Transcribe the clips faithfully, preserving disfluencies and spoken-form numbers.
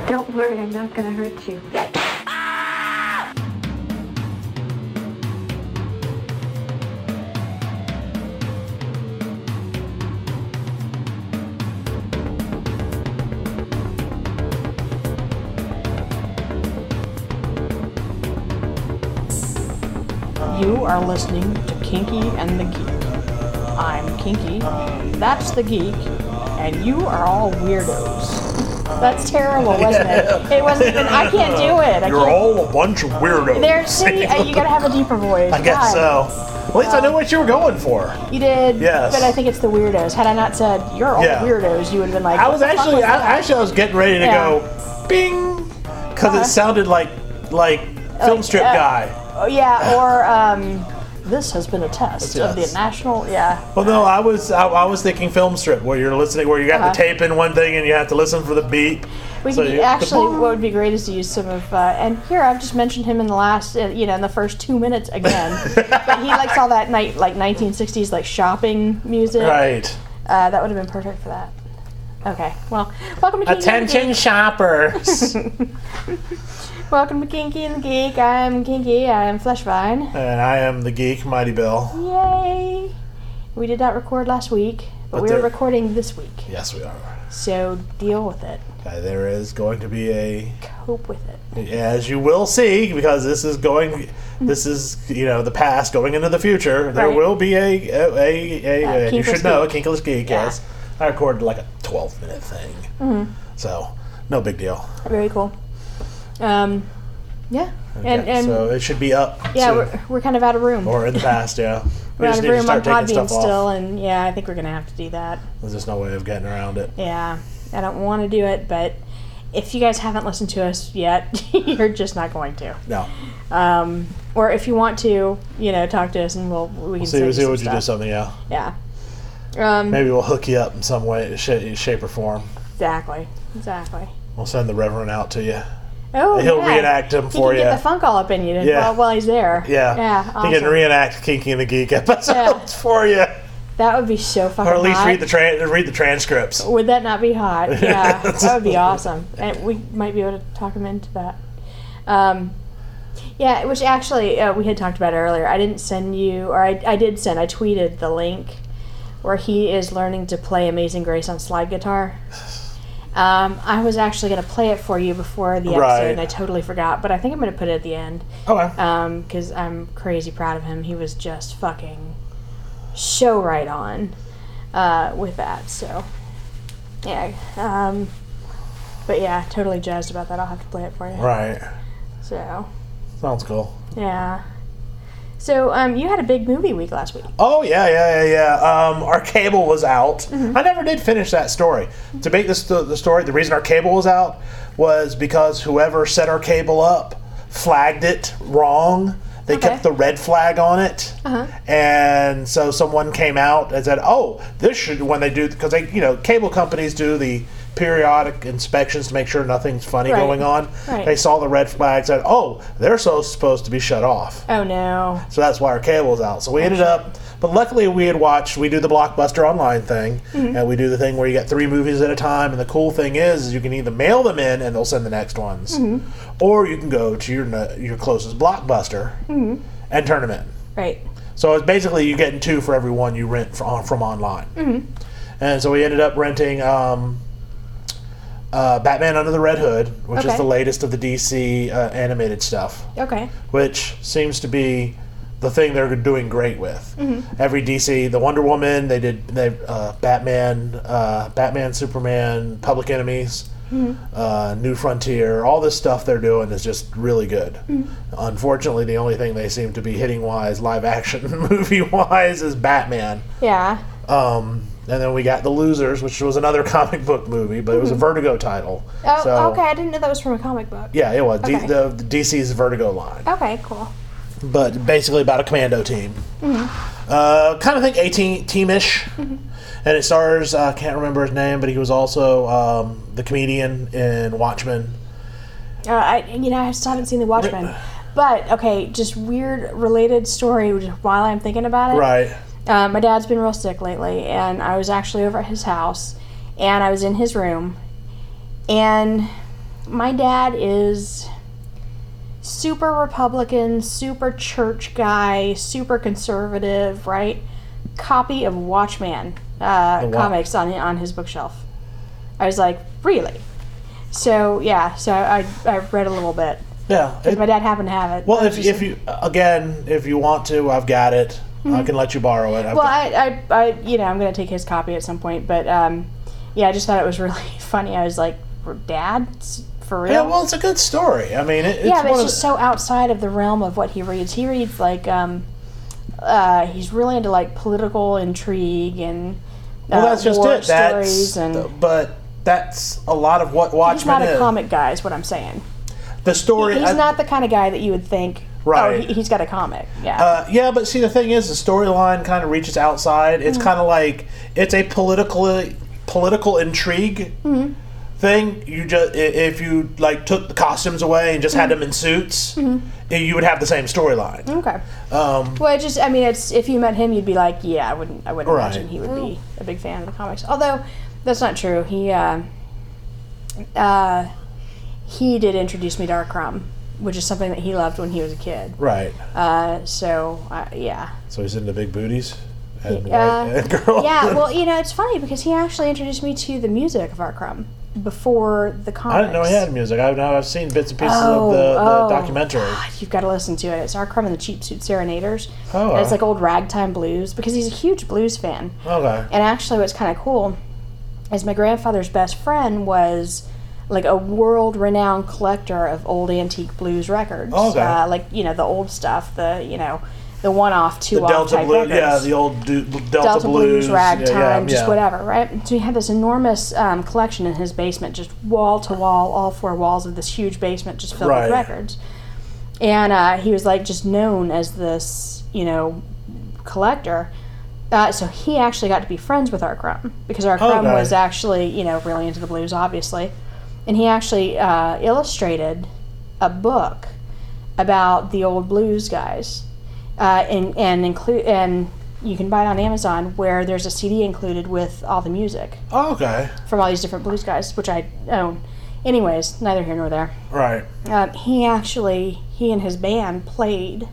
Don't worry, I'm not gonna hurt you. You are listening to Kinky and the Geek. I'm Kinky, that's the Geek, and you are all weirdos. That's terrible, wasn't it? It wasn't even, I can't do it. I You're can't. all a bunch of weirdos. There, see, uh, you gotta have a deeper voice. I guess God. so. At least I know what you were going for. You did, Yes. but I think it's the weirdos. Had I not said, you're all Yeah. weirdos, you would have been like, I what was the fuck actually, was I, that? actually, I was getting ready to Yeah. go, bing, because Uh-huh. it sounded like, like film Like, strip uh, guy. Oh, yeah, or, um, this has been a test of the Yes. national, yeah. Well, no, I was, I, I was thinking film strip where you're listening, where you got Uh-huh. the tape in one thing and you have to listen for the beat. We So could you- actually, what would be great is to use some of, uh, and here I've just mentioned him in the last, uh, you know, in the first two minutes again. But he likes all that night, like nineteen sixties, like shopping music. Right. Uh, that would have been perfect for that. Okay, well, welcome to Kinky and the Attention Geek. shoppers. Welcome to Kinky and the Geek. I'm Kinky. I'm Fleshvine. And I am the geek, Mighty Bill. Yay! We did not record last week, but, But we are there- recording this week. Yes, we are. So deal with it. Uh, there is going to be a, Cope with it. as you will see, because this is going, this is, you know, the past going into the future. There Right. will be a, a, a, a, Uh, a you Kinkless should know, a Geek. Kinkless Geek, Yeah. yes. I recorded like a twelve minute thing. Mm-hmm. So, no big deal. Very cool. Um, yeah. And, Okay, and so it should be up yeah, soon. we're, we're kind of out of room. Or in the past, yeah. We We're out just of need to room on start taking Podbean stuff still, off. and yeah, I think we're going to have to do that. There's just no way of getting around it. Yeah. I don't want to do it, but if you guys haven't listened to us yet, you're just not going to. No. Um, or if you want to, you know, talk to us and we'll we can We'll send see, you see some what you do stuff. something, yeah. Yeah. Um, Maybe we'll hook you up in some way, shape, shape or form. Exactly. Exactly. We'll send the Reverend out to you. Oh, He'll yeah. reenact them He for can you. get the funk all up in you Yeah. while, while he's there. Yeah. Yeah. He Awesome. can reenact Kinky and the Geek episodes Yeah. for you. That would be so fucking Or at least hot. read the tra- read the transcripts. Would that not be hot? Yeah, that would be awesome. And we might be able to talk him into that. Um, yeah, which actually uh, we had talked about earlier. I didn't send you, or I, I did send, I tweeted the link where he is learning to play Amazing Grace on slide guitar. Um, I was actually going to play it for you before the episode, Right. and I totally forgot, but I think I'm going to put it at the end. Okay. Because I'm crazy proud of him. He was just fucking so right on uh, with that. So, yeah. Um, but yeah, totally jazzed about that. I'll have to play it for you. Right. So, Sounds cool. yeah. So, um, you had a big movie week last week. Oh, yeah, yeah, yeah, yeah. Um, our cable was out. Mm-hmm. I never did finish that story. To make this the, the story, the reason our cable was out was because whoever set our cable up flagged it wrong. They Okay. kept the red flag on it. Uh-huh. And so someone came out and said, oh, this should, when they do, because they, you know, cable companies do the periodic inspections to make sure nothing's funny Right. going on. Right. They saw the red flag, said, oh, they're so supposed to be shut off. Oh, no. So that's why our cable was out. So we ended up, but luckily we had watched, we do the Blockbuster online thing, Mm-hmm. and we do the thing where you get three movies at a time, and the cool thing is, is you can either mail them in and they'll send the next ones, Mm-hmm. or you can go to your no- your closest Blockbuster Mm-hmm. and turn them in. Right. So it's basically you getting two for every one you rent from, from online. Mm-hmm. And so we ended up renting um, uh, Batman Under the Red Hood, which Okay. is the latest of the D C uh, animated stuff, Okay. which seems to be the thing they're doing great with. Mm-hmm. Every D C, the Wonder Woman, they did they uh, Batman, uh, Batman, Superman, Public Enemies, Mm-hmm. uh, New Frontier, all this stuff they're doing is just really good. Mm-hmm. Unfortunately, the only thing they seem to be hitting wise, live action movie wise, is Batman. Yeah. Um, and then we got The Losers, which was another comic book movie, but it was a Vertigo title. Oh, So, okay. I didn't know that was from a comic book. Yeah, it was. D- Okay. the, the D C's Vertigo line. Okay, cool. But basically about a commando team. Mm-hmm. Uh, kind of think A-team, team-ish. And it stars, I uh, can't remember his name, but he was also um, the comedian in Watchmen. Uh, I, you know, I still haven't seen The Watchmen. But, okay, just weird related story while I'm thinking about it. Right. Uh, my dad's been real sick lately, and I was actually over at his house, and I was in his room, and my dad is super Republican, super church guy, super conservative, right? Copy of Watchman uh, The Wa- comics on on his bookshelf. I was like, really? So yeah, so I I read a little bit. Yeah. Because it- my dad happened to have it. well, I was if just if you again, if you want to, I've got it. I can let you borrow it. I've Well, got- I, I, I, you know, I'm gonna take his copy at some point, but um, yeah, I just thought it was really funny. I was like, Dad, S- for real? yeah. Well, it's a good story. I mean, it, it's yeah, but one it's of just the, so outside of the realm of what he reads. He reads like, um, uh, he's really into like political intrigue and uh, well, that's just war it. That's stories and. but that's a lot of what He's Watchmen not a is. comic guy, is what I'm saying. The story. He's I- not the kind of guy that you would think. Right. Oh, he, he's got a comic. Yeah. Uh, yeah, but see, the thing is, the storyline kind of reaches outside. It's Mm-hmm. kind of like it's a political political intrigue Mm-hmm. thing. You just if you like took the costumes away and just had Mm-hmm. them in suits, you would have the same storyline. Okay. Um, Well, it just, I mean, it's if you met him, you'd be like, yeah, I wouldn't, I wouldn't Right. imagine he would be a big fan of the comics. Although that's not true. He, uh, uh, he did introduce me to R. Crumb, which is something that he loved when he was a kid. right. Uh, so uh, yeah, So he's into big booties and Uh, white and girls. yeah. Well, you know, it's funny because he actually introduced me to the music of R. Crumb before the comics. I didn't know he had music. I've now I've seen bits and pieces Oh, of the, the oh. documentary. God, you've got to listen to it. It's R. Crumb and the Cheap Suit Serenaders. Oh, And it's uh. like old ragtime blues because he's a huge blues fan. Okay. And actually, what's kind of cool is my grandfather's best friend was like a world-renowned collector of old antique blues records. Okay. Uh, like, you know, the old stuff, the, you know, the one-off, The two-off Delta type Blues, records. yeah, the old du- Delta, Delta Blues, Yeah, ragtime, yeah, just yeah. whatever, right? So he had this enormous um, collection in his basement, just wall to wall, all four walls of this huge basement just filled Right. with records. And uh, he was like just known as this, you know, collector. Uh, so he actually got to be friends with R. Crumb because R. Crumb Okay. was actually, you know, really into the blues, obviously. And he actually uh, illustrated a book about the old blues guys, uh, and and include and you can buy it on Amazon where there's a C D included with all the music Oh, okay. from all these different blues guys, which I own. Anyways, neither here nor there. Right. Um, he actually, he and his band played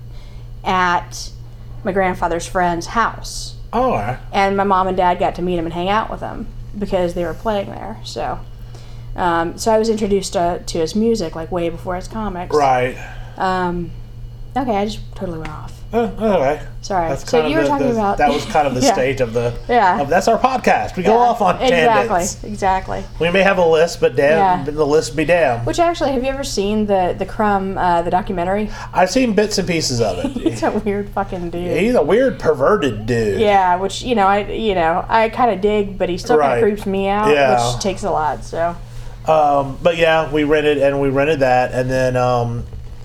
at my grandfather's friend's house. Oh, all right. And my mom and dad got to meet him and hang out with him because they were playing there. So, um, so I was introduced to, to his music like way before his comics. Right. Um, okay, I just totally went off. Oh, okay. Sorry. That's so kind you of were the, talking the- about that was kind of the Yeah. state of the. Yeah. Of, that's our podcast. We go Yeah, off on tangents. exactly, exactly. We may have a list, but damn, Yeah. the list be damn. Which actually, have you ever seen the the Crumb uh, the documentary? I've seen bits and pieces of it. He's a weird fucking dude. He's a weird, perverted dude. Yeah, which you know, I you know, I kind of dig, but he still kind Right. of creeps me out, Yeah. which takes a lot. So Um, but yeah, we rented and we rented that, and then um,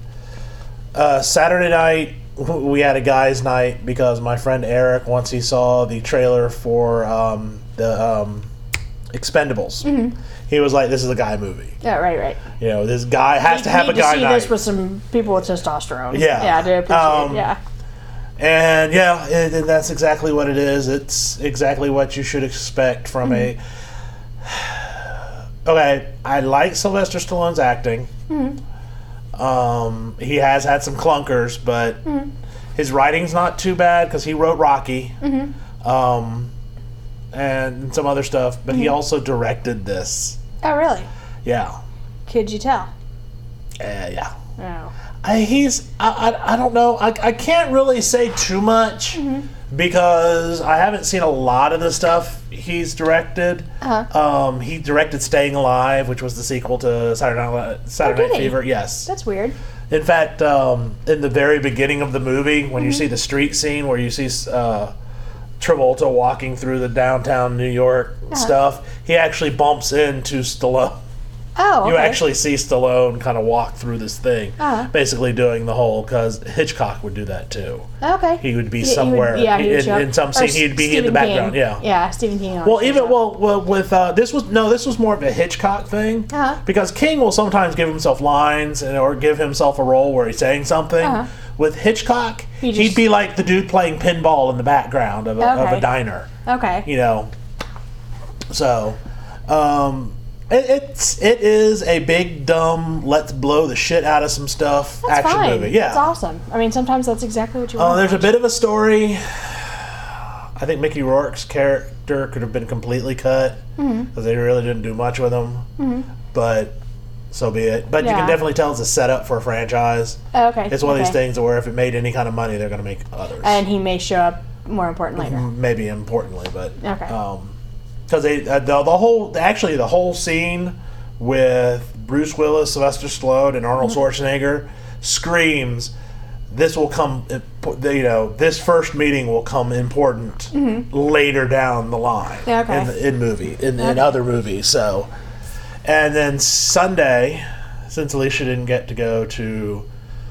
uh, Saturday night we had a guys' night because my friend Eric, once he saw the trailer for um, the um, Expendables, Mm-hmm. he was like, "This is a guy movie. yeah, right, right. You know, this guy has to have need a guy to see night." this with some people with testosterone. Yeah. yeah, I do appreciate Um, it. Yeah, And yeah, it, and that's exactly what it is. It's exactly what you should expect from Mm-hmm. a. Okay, I like Sylvester Stallone's acting. Mm-hmm. Um, he has had some clunkers, but Mm-hmm. his writing's not too bad because he wrote Rocky, Mm-hmm. um, and some other stuff. But he also directed this. oh really? Yeah, Could you tell? uh, yeah. Oh, I, he's I, I, I don't know I, I can't really say too much because I haven't seen a lot of the stuff he's directed. Uh-huh. Um, he directed Staying Alive, which was the sequel to Saturday Night, Saturday Oh, did Night he? Fever. Yes. that's weird. In fact, um, in the very beginning of the movie, when Mm-hmm. you see the street scene where you see uh, Travolta walking through the downtown New York Uh-huh. stuff, he actually bumps into Stallone. Oh, You okay. actually see Stallone kind of walk through this thing, Uh-huh. basically doing the whole, because Hitchcock would do that too. Okay. He would be He- he would- somewhere yeah, he would in, show up. in some Or scene. He'd be in the Stephen background. King. Yeah. Yeah, Stephen King. always Well, shows even up. well, well with uh, this was no, this was more of a Hitchcock thing Uh-huh. because King will sometimes give himself lines and or give himself a role where he's saying something. Uh-huh. With Hitchcock, He he'd just- be like the dude playing pinball in the background of a, of Okay. a diner. Okay. You know, so um, It, it's it is a big dumb let's blow the shit out of some stuff That's action fine. movie. Yeah, It's awesome. I mean, sometimes that's exactly what you Uh, want. there's a bit of a story. I think Mickey Rourke's character could have been completely cut because Mm-hmm. they really didn't do much with him. Mm-hmm. But so be it. But you Yeah. can definitely tell it's a setup for a franchise. Oh, okay. It's one of these okay. things where if it made any kind of money, they're going to make others. And he may show up more important later. Maybe importantly, but Okay. um, because they uh, the, the whole actually the whole scene with Bruce Willis, Sylvester Stallone, and Arnold Mm-hmm. Schwarzenegger screams, "This will come." You know, this first meeting will come important later down the line Yeah, okay. in, in movie in, in Okay. other movies. So, and then Sunday, since Alicia didn't get to go to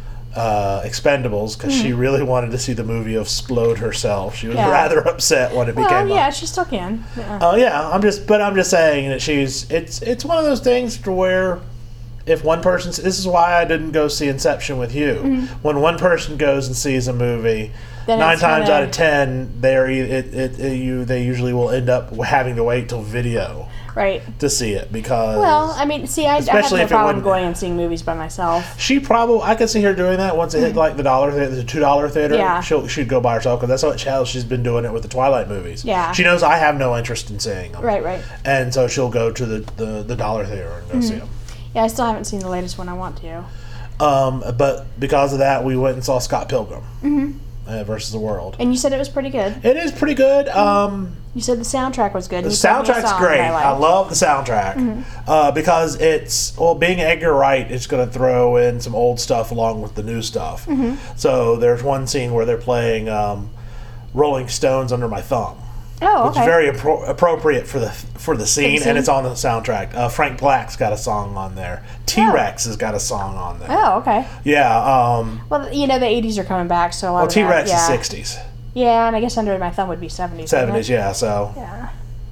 uh, Expendables because she really wanted to see the movie of Splode herself, she was Yeah. rather upset when it Well, became. yeah, a, she still can. Yeah. Oh yeah, I'm just, but I'm just saying that she's. It's it's one of those things to where, if one person, this is why I didn't go see Inception with you. When one person goes and sees a movie, Mm-hmm. Then nine it's times kinda- out of ten, they're e- it, it, it you they usually will end up having to wait till video Right. to see it because. Well, I mean, see, I, I have Especially no if it problem wouldn't- going and seeing movies by myself. She probably, I could see her doing that once it hit like the dollar, theater, the two dollar theater. Yeah. She'll she'd go by herself because that's what how she's been doing it with the Twilight movies. Yeah. she knows I have no interest in seeing them. Right, right. And so she'll go to the, the, the dollar theater and go see them. Yeah, I still haven't seen the latest one. I want to. Um, but because of that, we went and saw Scott Pilgrim uh, versus the World. And you said it was pretty good. It is pretty good. Um, You said the soundtrack was good. the You told me a soundtrack's song great. that I, liked. love the soundtrack uh, because it's well, being Edgar Wright, it's going to throw in some old stuff along with the new stuff. So there's one scene where they're playing um, "Rolling Stones Under My Thumb." Oh, Which okay. is very appro- appropriate for the for the scene, scene? and it's on the soundtrack. Uh, Frank Black's got a song on there. T Rex has got a song on there. Oh, okay. Yeah. Um, Well, you know, the eighties are coming back, so a lot well, of T that, Rex yeah. is sixties, Yeah, and I guess Under My Thumb would be seventies. wouldn't seventies. it? Yeah. So Yeah.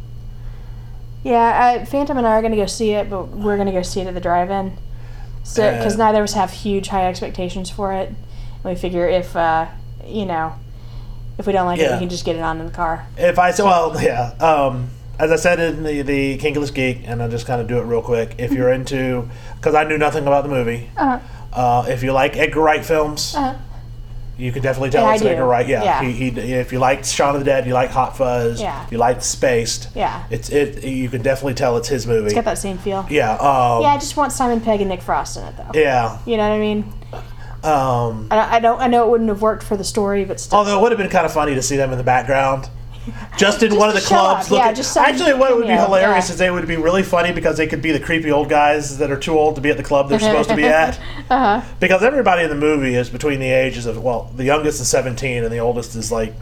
Yeah, uh, Phantom and I are going to go see it, but we're going to go see it at the drive-in. So, because Uh, neither of us have huge high expectations for it, and we figure if uh, you know, if we don't like it, Yeah. we can just get it on in the car. if I say, well, yeah. Um, as I said in the the Kinkless Geek, and I'll just kind of do it real quick. If you're into, because I knew nothing about the movie. Uh-huh. Uh, if you like Edgar Wright films, Uh-huh. you can definitely tell Yeah, it's I Edgar do. Wright. Yeah. Yeah. He, he, if you like Shaun of the Dead, you like Hot Fuzz. Yeah. You like Spaced. Yeah. It's it. You can definitely tell it's his movie. It's got that same feel. Yeah. Um, Yeah, I just want Simon Pegg and Nick Frost in it, though. Yeah. You know what I mean? Um, I don't, I don't. I know it wouldn't have worked for the story, but still. although it would have been kind of funny to see them in the background. Just in Just one of the to show clubs. up, yeah, looking- just some Actually, what would be cameo, hilarious yeah. is they would be really funny because they could be the creepy old guys that are too old to be at the club they're supposed to be at. Uh-huh. Because everybody in the movie is between the ages of, well, the youngest is seventeen and the oldest is like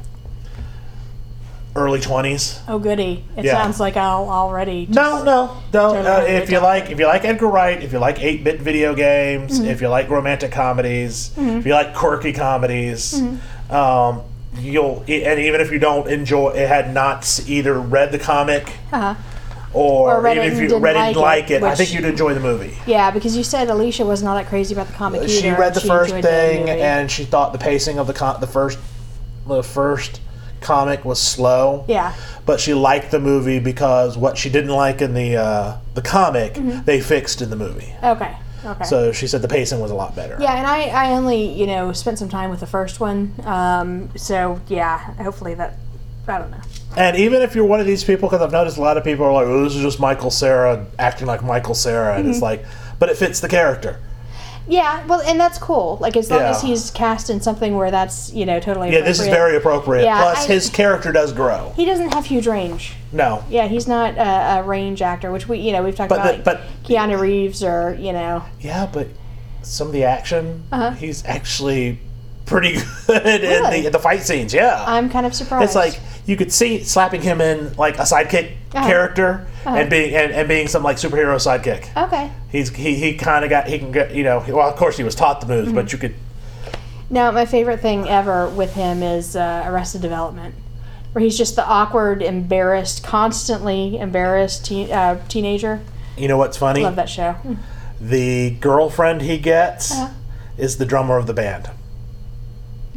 early twenties. Oh, goody! It Yeah. sounds like I'll already. Just, No, no, no. Totally Uh, have a if good you time. like, if you like Edgar Wright, if you like eight-bit video games, Mm-hmm. if you like romantic comedies, if you like quirky comedies, Mm-hmm. um, you'll. And even if you don't enjoy, it had not s- either read the comic Uh-huh. or, Or read even it if and you didn't read it and like like it, it, I which- think you'd enjoy the movie. Yeah, because you said Alicia was not that crazy about the comic either. She read the She first enjoyed the thing movie. and she thought the pacing of the con- the first the first comic was slow. Yeah. But she liked the movie because what she didn't like in the uh, the comic, Mm-hmm. they fixed in the movie. Okay. Okay. So she said the pacing was a lot better. Yeah, and I, I only, you know, spent some time with the first one. Um, so, yeah, hopefully that, I don't know. And even if you're one of these people, because I've noticed a lot of people are like, oh, this is just Michael Cera acting like Michael Cera. And Mm-hmm. it's like, but it fits the character. Yeah, well, and that's cool. Like, as long Yeah. as he's cast in something where that's, you know, totally Yeah, this is appropriate. very appropriate. Yeah, Plus, I- his character does grow. He doesn't have huge range. No. Yeah, he's not a, a range actor, which we, you know, we've talked But about, the- like, but- Keanu Reeves or, you know. Yeah, but some of the action, Uh-huh. he's actually pretty good Really? in the, the fight scenes. Yeah. I'm kind of surprised. It's like you could see slapping him in like a sidekick Uh-huh. character Uh-huh. and being and, and being some like superhero sidekick. Okay. He's he, he kind of got he can get you know well of course he was taught the moves Mm-hmm. but you could Now, my favorite thing ever with him is uh, Arrested Development, where he's just the awkward, embarrassed, constantly embarrassed teen, uh, teenager. you know what's funny Love that show. the girlfriend he gets Uh-huh. is the drummer of the band.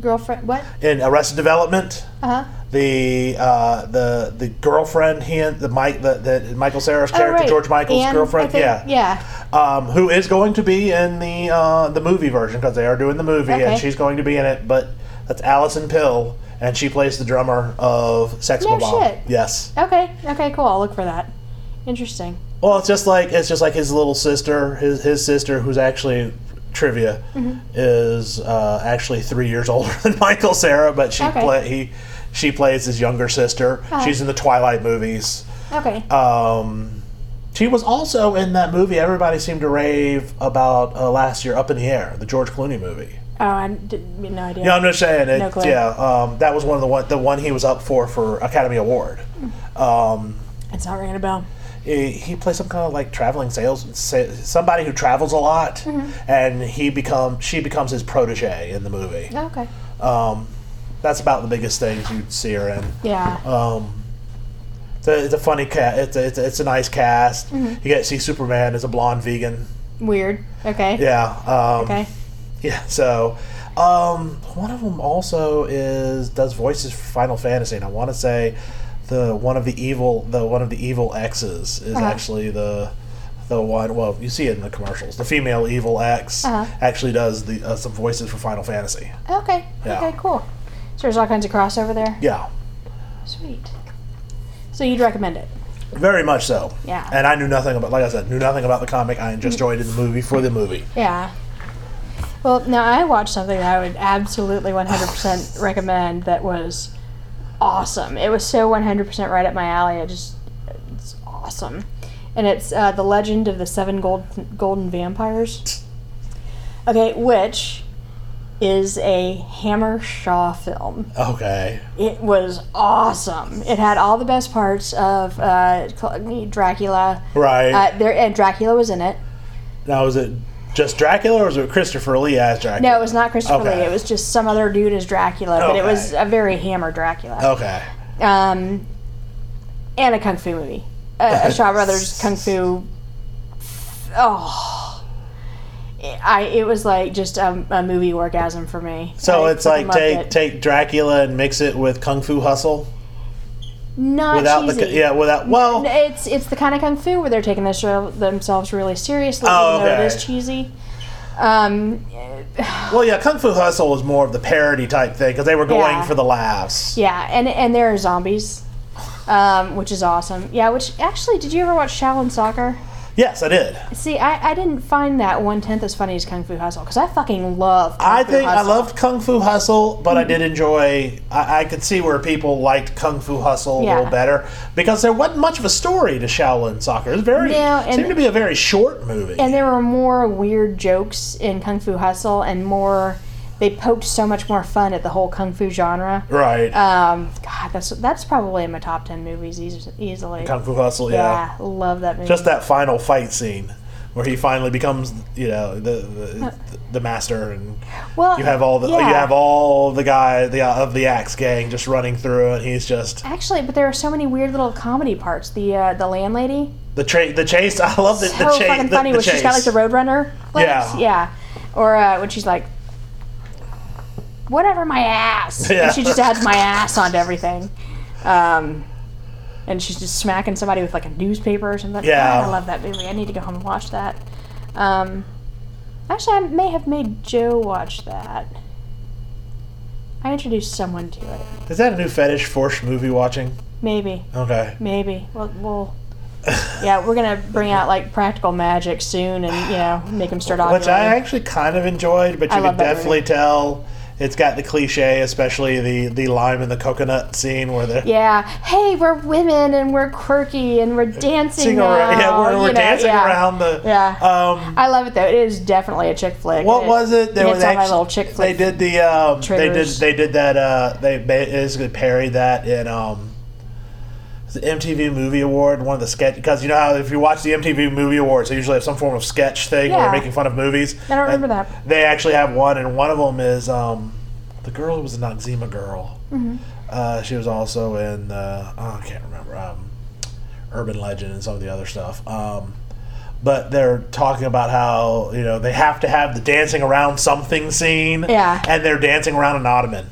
girlfriend. What? In Arrested Development, Uh huh. the uh, the the girlfriend he and the Mike the, the Michael Cera's character, Oh, right. George Michael's Anne, I girlfriend, think. yeah, Yeah. um, who is going to be in the uh, the movie version because they are doing the movie Okay. and she's going to be in it. But that's Alison Pill, and she plays the drummer of Sex No Bomb. shit. Yes. Okay. Okay. Cool. I'll look for that. Interesting. Well, it's just like it's just like his little sister, his his sister, who's actually trivia, Mm-hmm. is uh, actually three years older than Michael Cera, but she Okay. play he she plays his younger sister. Uh-huh. She's in the Twilight movies. Okay. Um, she was also in that movie everybody seemed to rave about uh, last year, Up in the Air, the George Clooney movie. Oh, I did, no idea. Yeah, I'm just saying it. No clue. Yeah, um, that was one of the one the one he was up for for Academy Award. Um, It's not ringing a bell. he, he plays some kind of like traveling sales sa- somebody who travels a lot, Mm-hmm. and he become she becomes his protege in the movie. Okay. Um, that's about the biggest things you'd see her in. Yeah. Um, it's, a, it's a funny cast. It's a, it's, a, it's a nice cast. Mm-hmm. You get to see Superman as a blonde vegan. Weird. Okay. Yeah. Um, Okay. Yeah. So, um, one of them also is does voices for Final Fantasy, and I want to say the one of the evil the one of the evil X's is Uh-huh. actually the the one. Well, you see it in the commercials. The female evil X Uh-huh. actually does the uh, some voices for Final Fantasy. Okay. Yeah. Okay. Cool. So there's all kinds of crossover there. Yeah. Sweet. So you'd recommend it? Very much so. Yeah. And I knew nothing about, like I said, knew nothing about the comic. I just enjoyed it in the movie for the movie. Yeah. Well, now I watched something that I would absolutely one hundred percent recommend that was awesome. It was so one hundred percent right up my alley. It just, it's awesome. And it's uh, The Legend of the Seven Gold, Golden Vampires. Okay, which is a Hammer Shaw film. Okay. It was awesome. It had all the best parts of uh, Dracula. Right. Uh, there, and Dracula was in it. Now, was it just Dracula or was it Christopher Lee as Dracula? No, it was not Christopher Okay. Lee. It was just some other dude as Dracula, but it Okay. was a very Hammer Dracula. Okay. Um, and a kung fu movie, uh, a Shaw Brothers kung fu. Oh, I it was like just a, a movie orgasm for me. So I it's like freaking loved take it. take Dracula and mix it with Kung Fu Hustle not without cheesy. the yeah without well It's it's the kind of kung fu where they're taking this, themselves really seriously, Oh, even though it okay. is cheesy. Um, well yeah Kung Fu Hustle was more of the parody type thing because they were going Yeah. for the laughs. yeah, and and there are zombies, um, which is awesome. Yeah, which actually, did you ever watch Shaolin Soccer? Yes, I did. See, I, I didn't find that one tenth as funny as Kung Fu Hustle because I fucking love. Kung I Fu think I Hustle. loved Kung Fu Hustle, but I did enjoy. I, I could see where people liked Kung Fu Hustle a Yeah. little better because there wasn't much of a story to Shaolin Soccer. It was very No, and- seemed to be a very short movie. And there were more weird jokes in Kung Fu Hustle, and more. They poked so much more fun at the whole kung fu genre. right. Um, God, that's that's probably in my top ten movies eas- easily. Kung Fu Hustle, yeah. yeah, love that movie. Just that final fight scene where he finally becomes, you know, the the, the master, and well, you have all the yeah. you have all the guy the of the Axe gang just running through, and he's just Actually, but there are so many weird little comedy parts. The uh, the landlady, the tra- the chase. I love the, so the chase. fucking the, funny the when she's got like chase. the Roadrunner legs. Yeah. yeah, or uh, when she's like, whatever my ass, Yeah. and she just adds my ass onto everything. Um, and she's just smacking somebody with like a newspaper or something. Yeah. God, I love that movie. I need to go home and watch that. Um, actually, I may have made Joe watch that. I introduced someone to it. Is that a new fetish? Forced movie watching. Maybe. Okay. Maybe. Well, we'll. Yeah, we're gonna bring out like Practical Magic soon, and you know, make them start ovulating. Which I actually kind of enjoyed, but I you love could that definitely movie. tell it's got the cliche, especially the, the lime and the coconut scene where they're Yeah. Hey, we're women and we're quirky and we're dancing dancing now. around, yeah, we're, you we're know, dancing yeah. around the. Yeah. Um, I love it though. It is definitely a chick flick. what was it? There was was all my actually- little chick They flick. did the. Um, they did. triggers. They did that. Uh, they basically parried that in. Um, the M T V Movie Award, one of the sketch, because you know how if you watch the M T V Movie Awards, they usually have some form of sketch thing where Yeah. they're making fun of movies. I don't remember And that. They actually have one, and one of them is um, the girl who was a Noxzema girl. Mm-hmm. Uh, she was also in uh, oh, I can't remember um, Urban Legend and some of the other stuff. Um, but they're talking about how, you know, they have to have the dancing around something scene. Yeah. And they're dancing around an ottoman.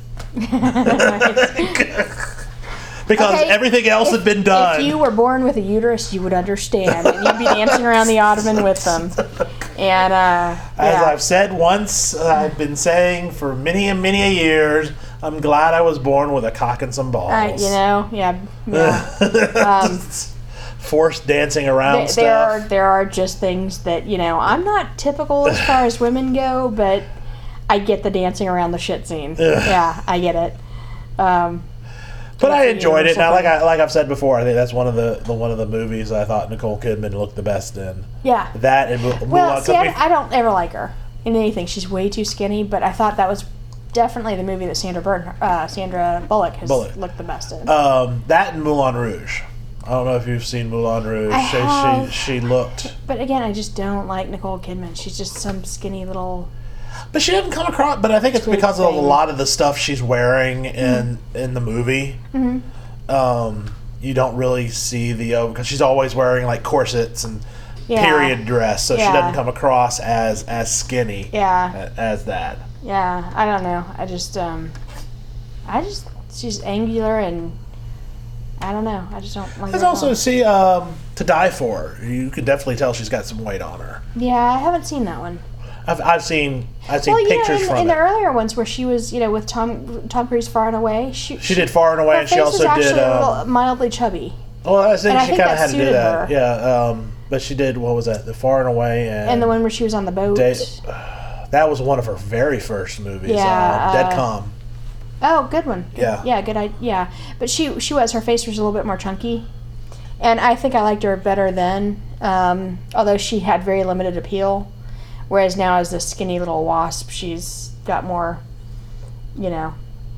Because Okay, everything else if, had been done. If you were born with a uterus, you would understand, and you'd be dancing around the ottoman with them. And uh, As yeah. I've said once, uh, I've been saying for many and many a years, I'm glad I was born with a cock and some balls. Uh, you know, yeah, yeah. Um, Forced dancing around there, stuff. there are there are just things that, you know, I'm not typical as far as women go, but I get the dancing around the shit scene. Yeah, I get it. Um, But I Dancing enjoyed or it. Now, like something. I like I've said before, I think that's one of the, the one of the movies I thought Nicole Kidman looked the best in. yeah. That and Mulan. Well, see, I, Company- I don't ever like her in anything. She's way too skinny, but I thought that was definitely the movie that Sandra Burton, uh, Sandra Bullock has Bullock. looked the best in. um, that and Moulin Rouge. I don't know if you've seen Moulin Rouge. I she, have. she she looked, But again, I just don't like Nicole Kidman. She's just some skinny little. but she didn't come across. But I think it's Big because of a thing. lot of the stuff she's wearing in in the movie. Mm-hmm. Um, you don't really see the because she's always wearing like corsets and Yeah. period dress, so she Yeah. doesn't come across as as skinny. Yeah. a- as that. Yeah, I don't know. I just, um, I just, she's angular and I don't know. I just don't like There's her. at also all. see um, To Die For. You can definitely tell she's got some weight on her. Yeah, I haven't seen that one. I've, I've seen I've seen Well, you know, pictures in, from in it. the earlier ones where she was, you know, with Tom Tom Cruise Far and Away, she, She did Far and Away, her and she face also was actually did. a little Um, mildly chubby. well, I think and I she think kind of that had to do suited that. her. Yeah, um, but she did. What was that? The Far and Away, and, And the one where she was on the boat. Day- that was one of her very first movies. Yeah, uh, Dead uh, Calm. Oh, good one. Good- Yeah. Yeah, good idea. Yeah, but she she was her face was a little bit more chunky, and I think I liked her better then. Um, although she had very limited appeal, whereas now as this skinny little wasp, she's got more. You know.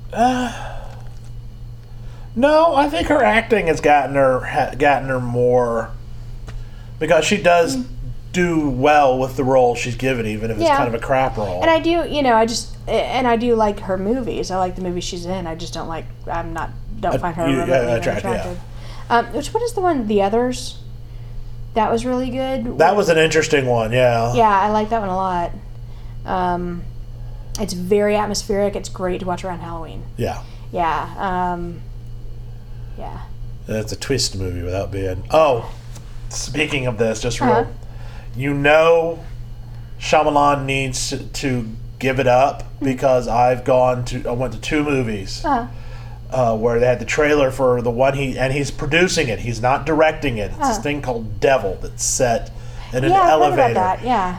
No, I think her acting has gotten her ha, gotten her more because she does do well with the role she's given, even if it's Yeah. kind of a crap role. And I do, you know, I just and I do like her movies. I like the movies she's in. I just don't like. I'm not. Don't Uh, find her you- remotely uh, very attractive, yeah. attractive. Um, which what is the one? The Others. That was really good. that was an interesting one. Yeah. Yeah, I like that one a lot. Um, it's very atmospheric. It's great to watch around Halloween. Yeah. Yeah. Um, yeah. It's a twist movie without being. Oh, speaking of this, just real. Uh-huh. You know, Shyamalan needs to, to give it up because I've gone to. I went to two movies Uh, uh, where they had the trailer for the one he and he's producing it. He's not directing it. It's this Oh. thing called Devil that's set in an yeah, I've heard elevator. about that. Yeah.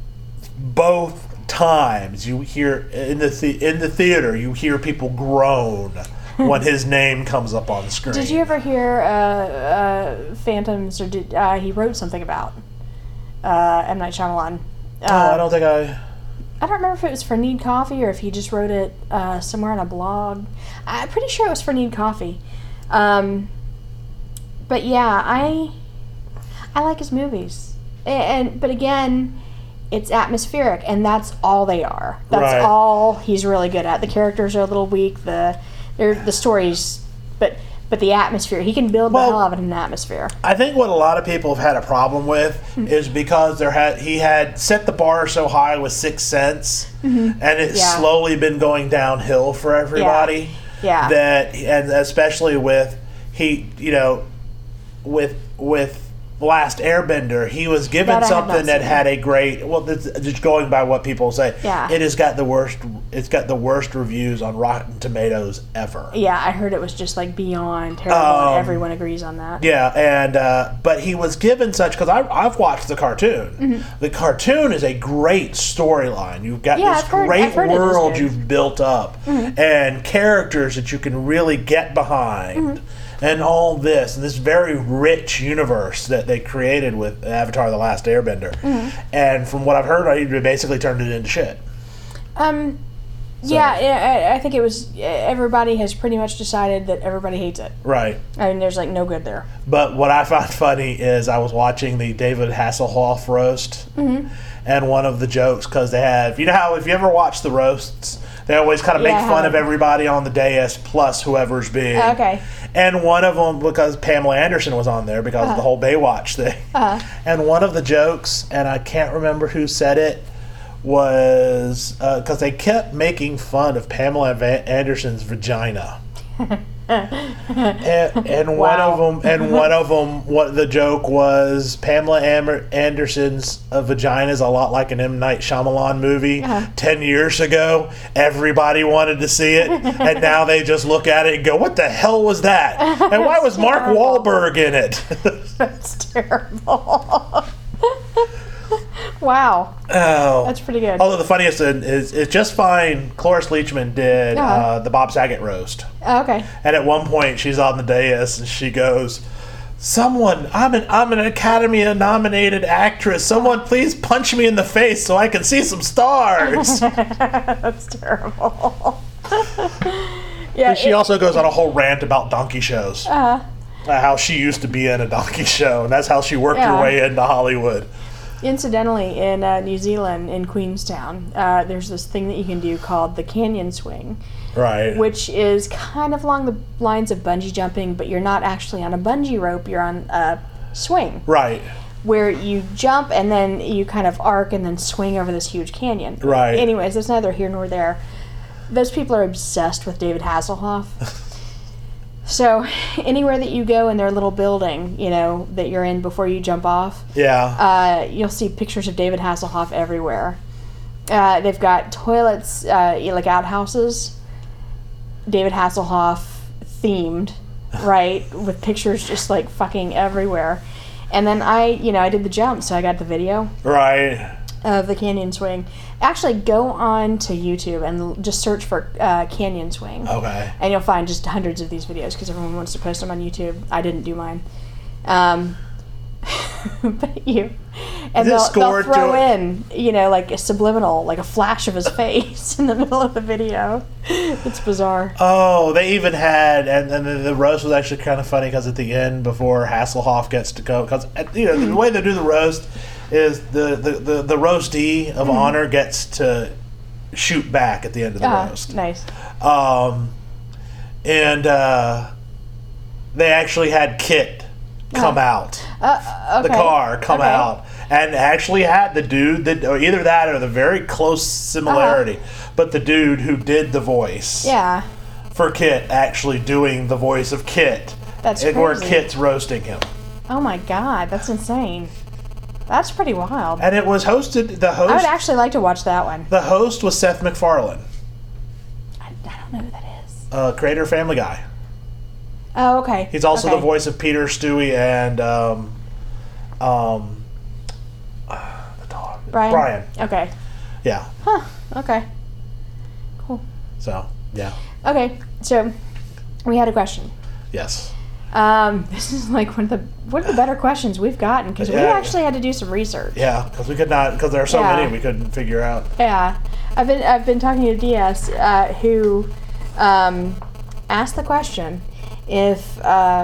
Both times you hear in the, the in the theater you hear people groan when his name comes up on the screen. Did you ever hear uh, uh, Phantoms, or did uh, he wrote something about uh, M. Night Shyamalan? Uh, Oh, I don't think I. I don't remember if it was for Need Coffee or if he just wrote it uh, somewhere on a blog. I'm pretty sure it was for Need Coffee. Um, but yeah, I I like his movies, and, and but again, it's atmospheric, and that's all they are. That's Right. all he's really good at. The characters are a little weak. The they're the stories, but but the atmosphere, he can build Well- the hell out of an atmosphere. I think what a lot of people have had a problem with Hmm. is because there had he had set the bar so high with Sixth Sense, and it's Mm-hmm. Yeah. slowly been going downhill for everybody. Yeah. That and especially with he, you know, with with Last Airbender, he was given That I have not something that seen. had a great. Well, that's just going by what people say. Yeah. It has got the worst. It's got the worst reviews on Rotten Tomatoes ever. Yeah, I heard it was just like beyond terrible, Um, and everyone agrees on that. Yeah, and uh, but he was given such because I've watched the cartoon. Mm-hmm. The cartoon is a great storyline. You've got Yeah, this I've heard- great I've heard it is world good. Mm-hmm. you've built up, and characters that you can really get behind, Mm-hmm. and all this, and this very rich universe that they created with Avatar: The Last Airbender. Mm-hmm. And from what I've heard, I basically turned it into shit. Um, yeah, I, I think it was. Everybody has pretty much decided that everybody hates it. Right. I mean, there's like no good there. But what I found funny is I was watching the David Hasselhoff roast, Mm-hmm. and one of the jokes, because they have, you know how if you ever watch the roasts, they always kind of make Yeah, I fun have. of everybody on the dais plus whoever's being. Okay. And one of them, because Pamela Anderson was on there because Uh-huh. of the whole Baywatch thing. Uh-huh. And one of the jokes, and I can't remember who said it, was because they kept making fun of Pamela Va- Anderson's vagina. and and one Wow. of them, and one of them, what the joke was, Pamela Am- Anderson's uh, vagina is a lot like an M. Night Shyamalan movie. Uh-huh. Ten years ago, everybody wanted to see it, and now they just look at it and go, "What the hell was that? And why was Mark terrible. Wahlberg in it?" That's terrible. Wow. Oh, That's pretty good. Although the funniest is, is, is just fine. Cloris Leachman did Uh-huh. uh, the Bob Saget roast. Oh, okay. And at one point, she's on the dais and she goes, "Someone, I'm an I'm an Academy nominated actress. Someone, please punch me in the face so I can see some stars." That's terrible. Yeah. And she it- also goes on a whole rant about donkey shows, uh, uh, how she used to be in a donkey show, and that's how she worked Yeah. her way into Hollywood. Incidentally, in uh, New Zealand, in Queenstown, uh, there's this thing that you can do called the canyon swing, Right. which is kind of along the lines of bungee jumping, but you're not actually on a bungee rope, you're on a swing, right. where you jump and then you kind of arc and then swing over this huge canyon. Right. Anyways, that's neither here nor there. Those people are obsessed with David Hasselhoff. So anywhere that you go in their little building, you know, that you're in before you jump off, Yeah. uh, you'll see pictures of David Hasselhoff everywhere. Uh, they've got toilets, uh, like outhouses, David Hasselhoff themed, right, with pictures just like fucking everywhere. And then I, you know, I did the jump, so I got the video right. of the canyon swing. Actually, go on to YouTube and l- just search for uh, canyon swing. Okay. And you'll find just hundreds of these videos because everyone wants to post them on YouTube. I didn't do mine. Um, but you. And Is it they'll, scored they'll throw to- in, you know, like a subliminal, like a flash of his face in the middle of the video. It's bizarre. Oh, they even had, and, and the, the roast was actually kind of funny because at the end, before Hasselhoff gets to go, because you know the way they do the roast is the the, the, the roastee of honor gets to shoot back at the end of the Ah, roast. nice. Um, and uh, they actually had Kit come Oh. out, Uh, okay. the car come Okay. out, and actually had the dude that, or either that or the very close similarity, but the dude who did the voice. Yeah. For Kit actually doing the voice of Kit. That's and where crazy. Kit's roasting him. Oh my god, that's insane. That's pretty wild. And it was hosted, the I would host actually like to watch that one. the host was Seth MacFarlane, I, I don't know who that is. uh, creator of Family Guy. Oh, okay. He's also Okay. the voice of Peter, Stewie, and um, um, uh, the dog. Brian. Brian. Okay. Yeah. Huh. Okay. Cool. So, yeah. Okay. So, we had a question. Yes. Um, this is like one of the one of the better questions we've gotten because we Yeah. actually had to do some research. Yeah, because we could not, because there are so Yeah. many we couldn't figure out. Yeah. I've been I've been talking to D S, uh, who um, asked the question if uh,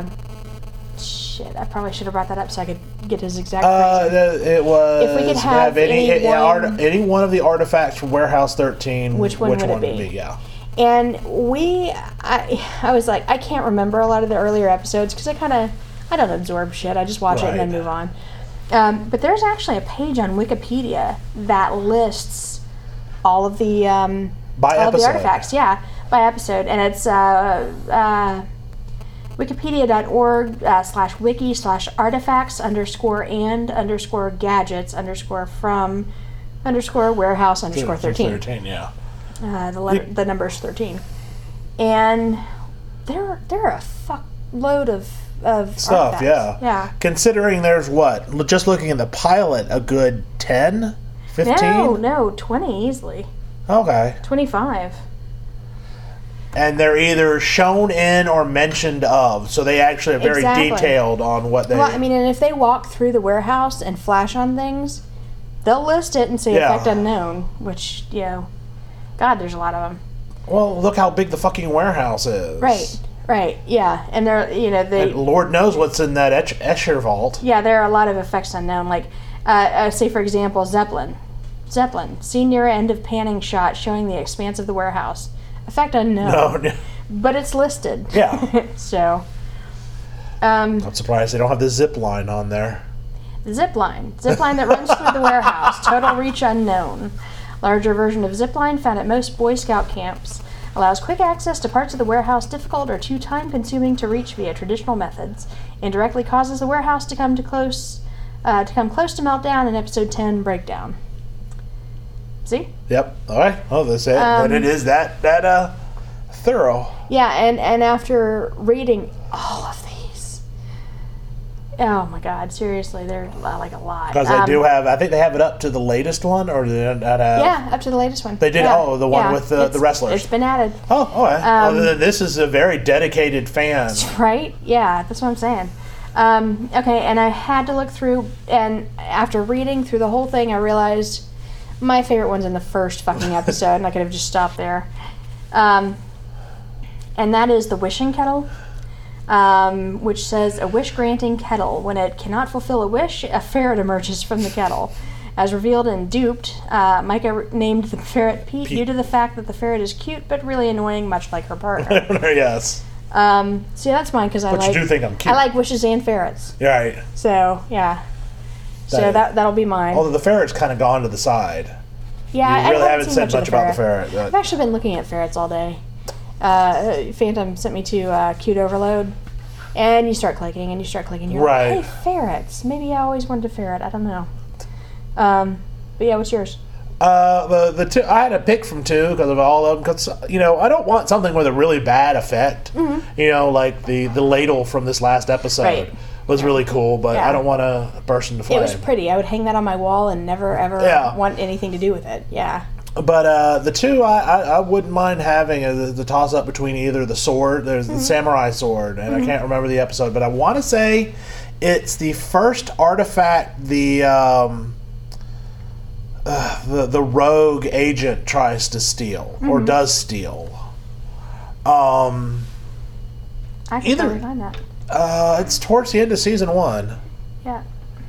shit. I probably should have brought that up so I could get his exact Uh, phrasing. the- it was. If we could have any, any art- one- any one of the artifacts from Warehouse thirteen, Which one which would it one be? would be? Yeah. And we, I, I was like, I can't remember a lot of the earlier episodes because I kind of, I don't absorb shit. I just watch it and then Right. move on. Um, but there's actually a page on Wikipedia that lists all of the um, By all of the episode. artifacts, yeah, by episode, and it's uh, uh, wikipedia.org uh, slash wiki slash artifacts underscore and underscore gadgets underscore from underscore warehouse underscore thirteen. thirteen, yeah. Uh, the letter, the number's thirteen, and there there are a fuckload of of Stuff, artifacts. yeah. yeah. Considering there's what, l- just looking at the pilot, a good ten, fifteen? No, no, twenty easily, Okay. twenty-five. And they're either shown in or mentioned of, so they actually are very Exactly. detailed on what they. Well, I mean, and if they walk through the warehouse and flash on things, they'll list it and say Yeah. effect unknown, which you know, God, there's a lot of them. Well, look how big the fucking warehouse is. Right, right, yeah, and they're you know they And Lord knows what's in that Etch- Escher vault. yeah there are a lot of effects unknown. Like, uh, uh, say for example, Zeppelin, Zeppelin, seen near end of panning shot showing the expanse of the warehouse. Effect unknown. No, no. But it's listed. Yeah. so, Um, I'm surprised they don't have the zip line on there. the zip line. Zip line that runs through the warehouse. Total reach unknown. Larger version of zip line found at most Boy Scout camps. Allows quick access to parts of the warehouse difficult or too time-consuming to reach via traditional methods. Indirectly causes the warehouse to come to close, uh, to come close to meltdown in episode ten, Breakdown. See? Yep. All right. Oh, that's it. Um, but it is that that uh thorough. Yeah, and, and after reading all of these, oh my God, seriously, they're uh, like a lot. Because Um, they do have, I think they have it up to the latest one, or do they not have? Yeah, up to the latest one. They did. Yeah, Oh, the one yeah. with the, It's- the wrestlers. It's been added. Oh, all right. Um, well, then this is a very dedicated fan. Right? Yeah, that's what I'm saying. Um, okay, and I had to look through, and after reading through the whole thing, I realized my favorite one's in the first fucking episode, and I could have just stopped there. Um, and that is the wishing kettle, um, which says a wish-granting kettle. When it cannot fulfill a wish, a ferret emerges from the kettle. As revealed in Duped, uh, Micah re- named the ferret Pete, Pete. due to the fact that the ferret is cute but really annoying, much like her partner. Yes. Um, so yeah, that's mine because I But like. you do think I'm cute. I like wishes and ferrets. You're right. So yeah. So That- that that'll be mine. Although the ferret's kind of gone to the side. Yeah, You I really haven't haven't seen said much, of much about the ferret. ferret. I've but- actually been looking at ferrets all day. Uh, Phantom sent me to uh, Cute Overload, and you start clicking and you start clicking. You're Right. like, hey, ferrets. Maybe I always wanted a ferret. I don't know. Um, but yeah, what's yours? Uh, the the two I had a pick from two because of all of them. Because you know I don't want something with a really bad effect. Mm-hmm. You know, like the the ladle from this last episode Right. was really cool, but Yeah. I don't want to burst into It flame. was pretty. I would hang that on my wall and never ever Yeah. want anything to do with it. Yeah. But uh, the two I, I, I wouldn't mind having a, the, the toss up between either the sword, there's Mm-hmm. the samurai sword, and I can't remember the episode, but I want to say it's the first artifact the um, uh, the the rogue agent tries to steal or Mm-hmm. does steal. Um, I can Either- probably find that. uh, it's towards the end of season one. Yeah.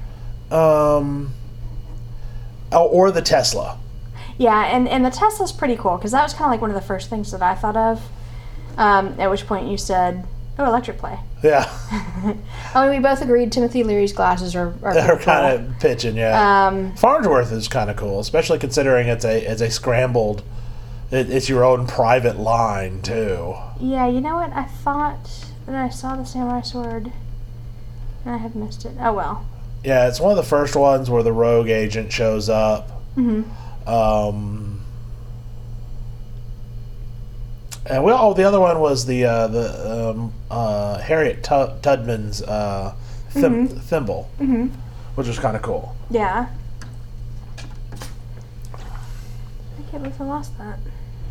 Um, oh, or the Tesla. Yeah, and, and the Tesla's pretty cool because that was kind of like one of the first things that I thought of. Um, at which point you said, "Oh, electric play." Yeah, I mean, we both agreed Timothy Leary's glasses are are they're pretty cool. kind of pitching. Yeah. Um, Farnsworth is kind of cool, especially considering it's a it's a scrambled, it, it's your own private line too. yeah, you know what? I thought that I saw the samurai sword, and I have missed it. Oh well. Yeah, it's one of the first ones where the rogue agent shows up. hmm Um, and we oh the other one was the uh, the um, uh, Harriet Tu- Tubman's uh, thim- thimble, hmm which was kind of cool. Yeah. I can't believe I lost that.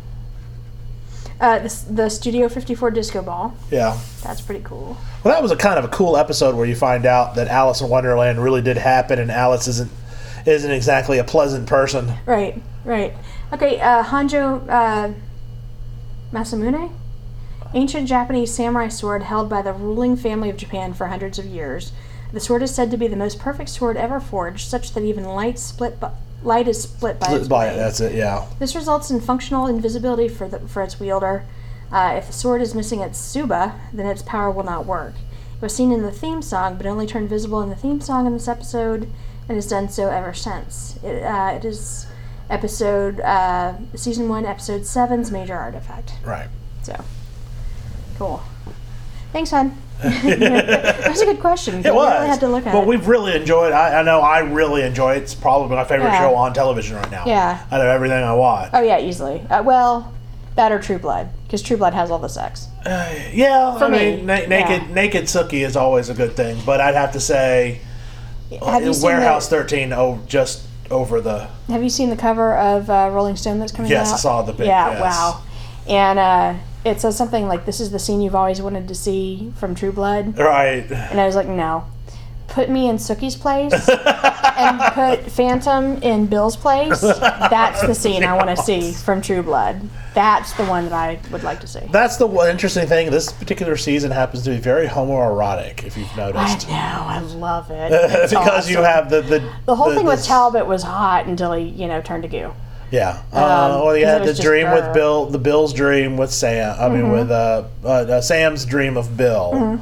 Uh, the, the Studio fifty-four disco ball. Yeah. That's pretty cool. Well, that was a kind of a cool episode where you find out that Alice in Wonderland really did happen, and Alice isn't isn't exactly a pleasant person. Right, right. Okay, uh, Hanjo uh, Masamune? Ancient Japanese samurai sword held by the ruling family of Japan for hundreds of years. The sword is said to be the most perfect sword ever forged, such that even light split by, light is split by its By it, blade. that's it. Yeah. This results in functional invisibility for the, for its wielder. Uh, if the sword is missing its tsuba, then its power will not work. It was seen in the theme song, but only turned visible in the theme song in this episode, and has done so ever since. It, uh, it is episode uh, season one, episode seven's major artifact. Right. So, cool. Thanks, hon. That was a good question. It was. I really had to look at but it. we've really enjoyed. I, I know I really enjoy it. It's probably my favorite Yeah. show on television right now. Yeah. Out of everything I watch. Oh yeah, easily. Uh, well, that or True Blood, because True Blood has all the sex. Uh, yeah. For I me, mean, na- naked yeah. naked Sookie is always a good thing, but I'd have to say Have you uh, seen Warehouse the, thirteen. Oh, just over the. Have you seen the cover of uh, Rolling Stone that's coming Yes, out? I saw the pic, Yeah, yes. wow. And uh, it says something like, "This is the scene you've always wanted to see from True Blood." Right. And I was like, "No, put me in Sookie's place and put Phantom in Bill's place. That's the scene I want to see from True Blood. That's the one that I would like to see." That's the one interesting thing. This particular season happens to be very homoerotic, if you've I noticed. know, I love it. It's because you awesome. have the the, the whole thing with this- Talbot was hot until he, you know, turned to goo. Yeah. Uh, Um, well, you 'cause it had was the just dream her. with Bill, the Bill's dream with Sam. I mean, Mm-hmm. with uh, uh, uh, Sam's dream of Bill, Mm-hmm.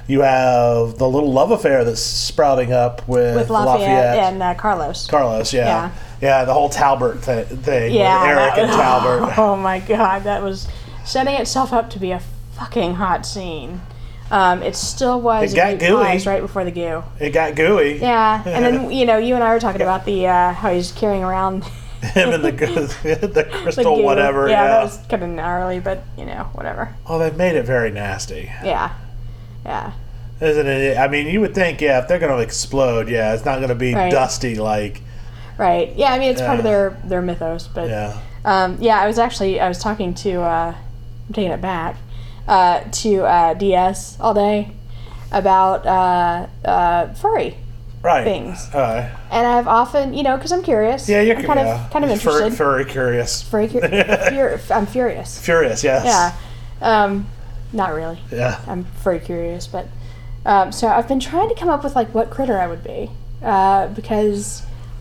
You have the little love affair that's sprouting up with, With Lafayette, Lafayette. and uh, Carlos. Carlos, yeah. Yeah. Yeah, the whole Talbert th- thing Yeah, with Eric that and was- Talbert. Oh my god, that was setting itself up to be a fucking hot scene. Um, it still was It got a gooey. pause right before the goo. It got gooey. Yeah, and then you know you and I were talking about the uh, how he's carrying around Him and the the the crystal goo. whatever. Yeah, Yeah. that was kind of gnarly, but you know whatever. Oh, they've made it very nasty, Yeah, yeah, isn't it? I mean, you would think, yeah, if they're going to explode, yeah, it's not going to be Right. dusty like, right. Yeah, I mean it's part of Yeah. their their mythos, but yeah. Um, yeah, I was actually I was talking to uh, I'm taking it back uh, to uh, D S all day about uh, uh, furry, Right. things. Uh, and I've often you know because I'm curious. yeah, you're I'm kind yeah. of kind of Fur- interested. Furry curious. Furry, cur- fur- I'm furious. Furious, yes. Yeah, um, not really. Yeah. I'm furry curious, but um, so I've been trying to come up with like what critter I would be uh, because.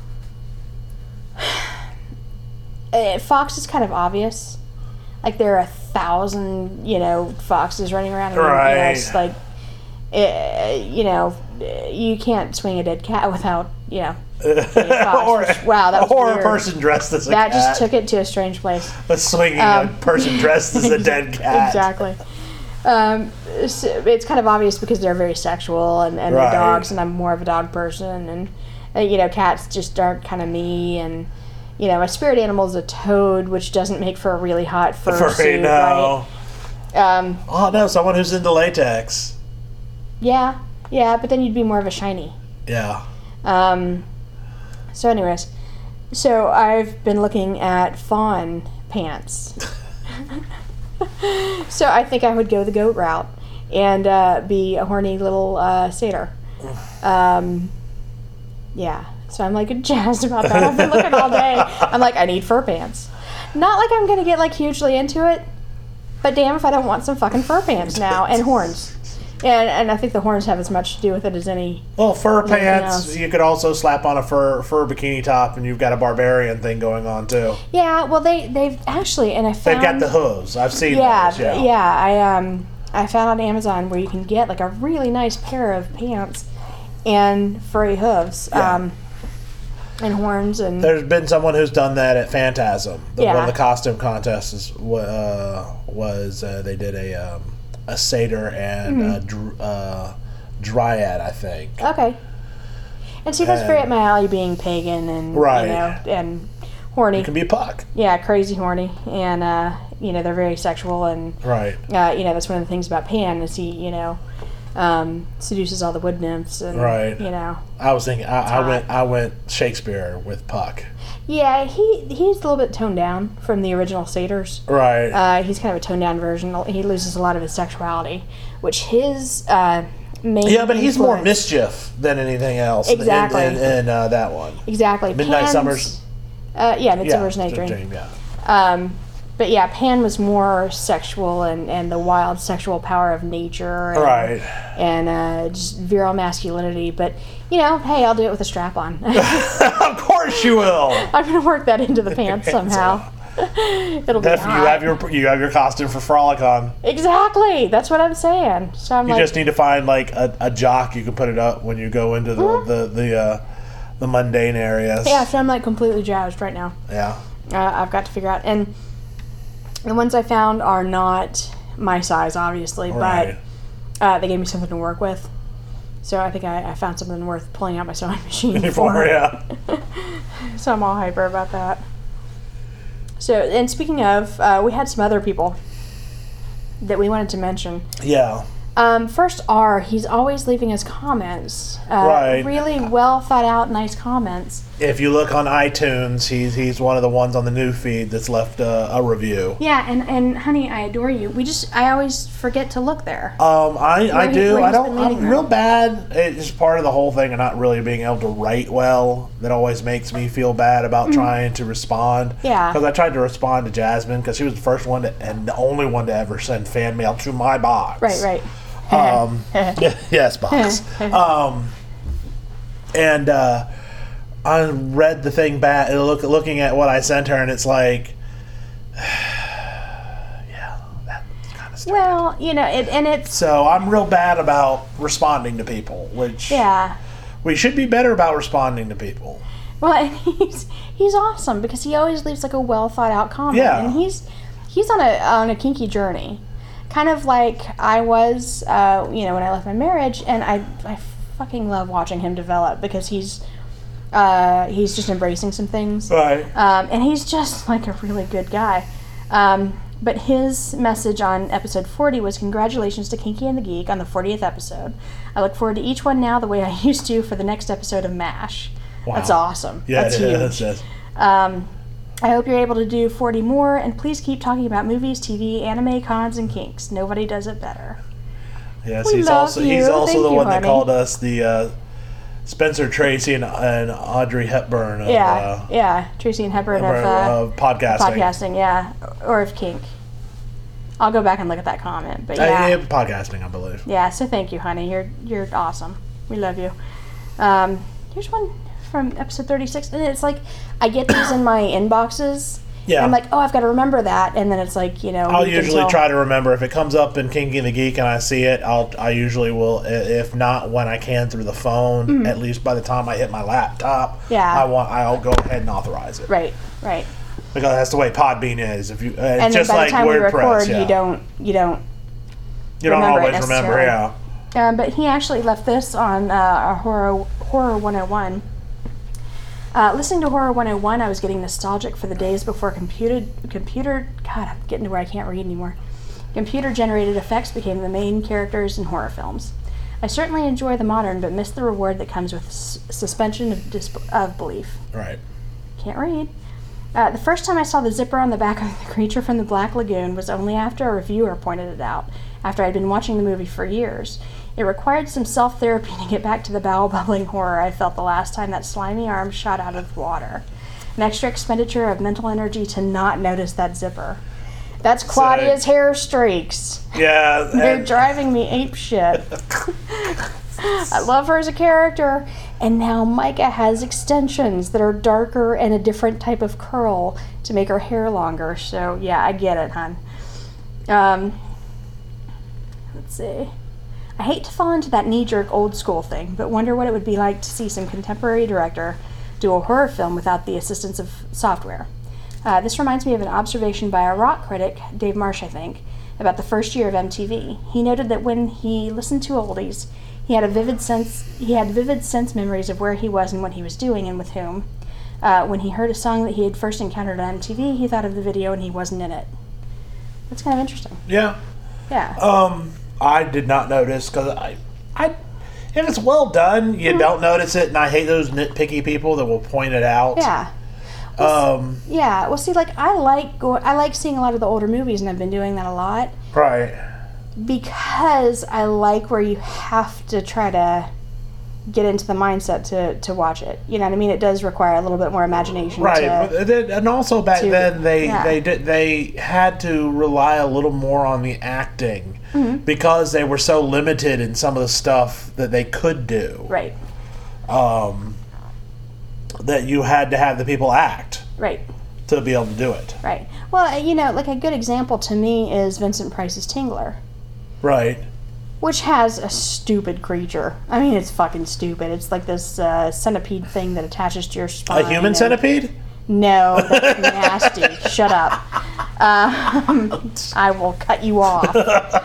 Uh, fox is kind of obvious. Like there are a thousand, you know, foxes running around. And, you know, Right. it's like, uh, you know, uh, you can't swing a dead cat without, you know. fox, or, which- wow, that was or weird. a person dressed as a That cat. just took it to a strange place. a swinging um, a person dressed as a dead cat. Exactly. Um, so it's kind of obvious because they're very sexual and, and Right. they're dogs, and I'm more of a dog person, and uh, you know, cats just aren't kind of me, and you know, my spirit animal is a toad, which doesn't make for a really hot fur Furry, suit, no. right? Um, Oh no, someone who's into latex. yeah, yeah, but then you'd be more of a shiny. Yeah. Um, so, anyways, so I've been looking at fawn pants. So I think I would go the goat route and uh, be a horny little uh, satyr. Um, yeah. So I'm like jazzed about that. I've been looking all day. I'm like, I need fur pants. Not like I'm gonna get like hugely into it, but damn if I don't want some fucking fur pants now and horns. And and I think the horns have as much to do with it as any. Well, fur Anything pants. else. You could also slap on a fur fur bikini top, and you've got a barbarian thing going on too. Yeah. Well, they they've actually, and I found. They've got the hooves. I've seen Yeah, those. Yeah. yeah. I um I found on Amazon where you can get like a really nice pair of pants and furry hooves, Yeah. um, and horns and There's been someone who's done that at Phantasm. The, One Yeah. of the costume contests is, wa- uh, was uh, they did a um, a satyr and Mm-hmm. a dr- uh, dryad, I think. okay. And see, that's very And- up my alley, being pagan and Right. you know and horny. It can be a puck. Yeah, crazy horny, and uh, you know they're very sexual, and Right. uh, you know that's one of the things about Pan is he you know um, seduces all the wood nymphs, and Right. you know. I was thinking. I, I hot. went. I went Shakespeare with puck. Yeah, he he's a little bit toned down from the original satyrs. Right. Uh, he's kind of a toned down version. He loses a lot of his sexuality, which his uh, main yeah, but he's more influence- mischief than anything else. in- Exactly. In, in, in uh, that one. Exactly. Midnight Pan's- Summers. Uh, yeah, Midsummer's yeah. Night Dream. Yeah. Um, but yeah, Pan was more sexual and, and the wild sexual power of nature. And, Right. And uh, just virile masculinity. But, you know, hey, I'll do it with a strap on. Of course you will. I'm going to work that into the pants somehow. It'll be If you hot. have your you have your costume for Frolicon. Exactly. That's what I'm saying. So I'm You like, just need to find like a, a jock you can put it up when you go into the Mhm. the the, uh, the mundane areas. yeah, so I'm like completely jazzed right now. Yeah. Uh, I've got to figure out. And the ones I found are not my size, obviously, Right. but uh, they gave me something to work with. So I think I, I found something worth pulling out my sewing machine For for. yeah. So I'm all hyper about that. So, and speaking of, uh, we had some other people that we wanted to mention. Yeah. Um, first, R, he's always leaving us comments. Uh, Right. Really well thought out, nice comments. If you look on iTunes, he's he's one of the ones on the new feed that's left uh, a review. Yeah, and, and honey, I adore you. We just, I always forget to look there. Um, I, I Where he- do. where I he's don't. been leading I'm them. real bad. It's part of the whole thing of not really being able to write well. That always makes me feel bad about trying to respond. Mm-hmm. Yeah. Because I tried to respond to Jasmine because she was the first one to, and the only one to ever send fan mail to my box. Right, right. Um, yes, box. um, and uh, I read the thing back, look, looking at what I sent her, and it's like, yeah, that kind of fantastic. Well, you know, it, and it's So I'm real bad about responding to people, which yeah. we should be better about responding to people. Well, and he's he's awesome because he always leaves like a well thought out comment, Yeah. and he's he's on a on a kinky journey, kind of like I was, uh, you know, when I left my marriage, and I I fucking love watching him develop because he's uh, he's just embracing some things, Right. um, and he's just like a really good guy. Um, but his message on episode forty was congratulations to Kinky and the Geek on the fortieth episode. I look forward to each one now the way I used to for the next episode of MASH. Wow. That's awesome. Yeah, That's it huge. is. Yes. Um, I hope you're able to do forty more, and please keep talking about movies, T V, anime, cons, and kinks. Nobody does it better. Yes, We he's love also he's you. also Thank the you, one honey. that called us the uh, Spencer Tracy and, and Audrey Hepburn of, Yeah, uh, yeah. Tracy and Hepburn of, Hepburn uh, of podcasting. podcasting, yeah. Or of kink. I'll go back and look at that comment, but Uh, yeah. yeah, podcasting, I believe. Yeah, so thank you, honey. You're you're awesome. We love you. Um, here's one from episode thirty-six, and it's like I get these in my inboxes. Yeah. And I'm like, oh, I've got to remember that, and then it's like, you know, I'll week usually until- try to remember if it comes up in Kinky and the Geek and I see it. I'll I usually will, i- if not when I can through the phone. At least by the time I hit my laptop, Mm-hmm. Yeah. I want I'll go ahead and authorize it Right, right. because that's the way Podbean is. If you, uh, And it's then just by like the time we WordPress, record, yeah. you don't you don't. You don't remember it always remember, necessarily. yeah. Um, but he actually left this on uh, our horror horror one oh one. Uh, listening to Horror one oh one, I was getting nostalgic for the days before computer, computer, God, I'm getting to where I can't read anymore. Computer-generated effects became the main characters in horror films. I certainly enjoy the modern, but miss the reward that comes with s- suspension of, dis- of belief. Right. Can't read. Uh, the first time I saw the zipper on the back of the creature from the Black Lagoon was only after a reviewer pointed it out, after I'd been watching the movie for years. It required some self-therapy to get back to the bowel-bubbling horror I felt the last time that slimy arm shot out of water. An extra expenditure of mental energy to not notice that zipper. That's Claudia's hair streaks. Yeah. They're and- driving me apeshit. I love her as a character. And now Micah has extensions that are darker and a different type of curl to make her hair longer. So, yeah, I get it, hon. Um, let's see. I hate to fall into that knee-jerk old school thing, but wonder what it would be like to see some contemporary director do a horror film without the assistance of software. Uh, this reminds me of an observation by a rock critic, Dave Marsh, I think, about the first year of M T V. He noted that when he listened to oldies, he had a vivid sense. He had vivid sense memories of where he was and what he was doing and with whom. Uh, when he heard a song that he had first encountered on M T V, he thought of the video and he wasn't in it. That's kind of interesting. Yeah. Yeah. Um, I did not notice because I, I, if it's well done, Mm-hmm. you don't notice it, and I hate those nitpicky people that will point it out. yeah. Um. Yeah. Well, see, like I like go- I like seeing a lot of the older movies, and I've been doing that a lot Right. because I like where you have to try to get into the mindset to, to watch it. You know what I mean? It does require a little bit more imagination. Right, To, but then- and also back to- then they yeah. they did they had to rely a little more on the acting Mm-hmm. because they were so limited in some of the stuff that they could do. right. Um, that you had to have the people act Right. to be able to do it. Right. Well, you know, like a good example to me is Vincent Price's Tingler, Right. which has a stupid creature. I mean, it's fucking stupid. It's like this uh, centipede thing that attaches to your spine. A human and- centipede? No, that's nasty. Shut up. Um, I will cut you off.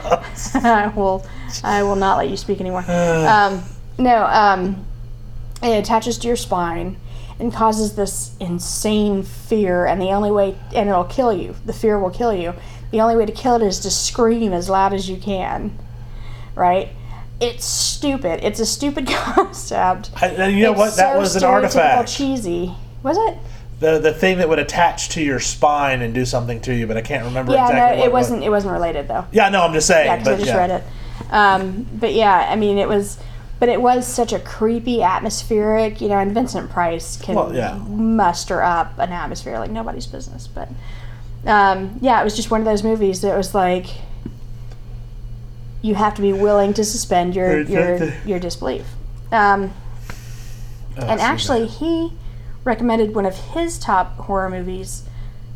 I will. I will not let you speak anymore. Um, no. Um, it attaches to your spine and causes this insane fear, and the only way, and it'll kill you. The fear will kill you. The only way to kill it is to scream as loud as you can. Right? It's stupid. It's a stupid concept. I, and you know It's what? That so was an stereotypical artifact. Cheesy. Was it? The the thing that would attach to your spine and do something to you, but I can't remember Yeah, exactly no, what it wasn't. It wasn't related though. Yeah, no, I'm just saying. Yeah, because I but just yeah. read it. Um, but yeah, I mean, it was, but it was such a creepy, atmospheric. You know, and Vincent Price can Well, yeah. muster up an atmosphere like nobody's business. But um, yeah, it was just one of those movies that was like, you have to be willing to suspend your your your disbelief. Um, Oh, and see actually, that. he recommended one of his top horror movies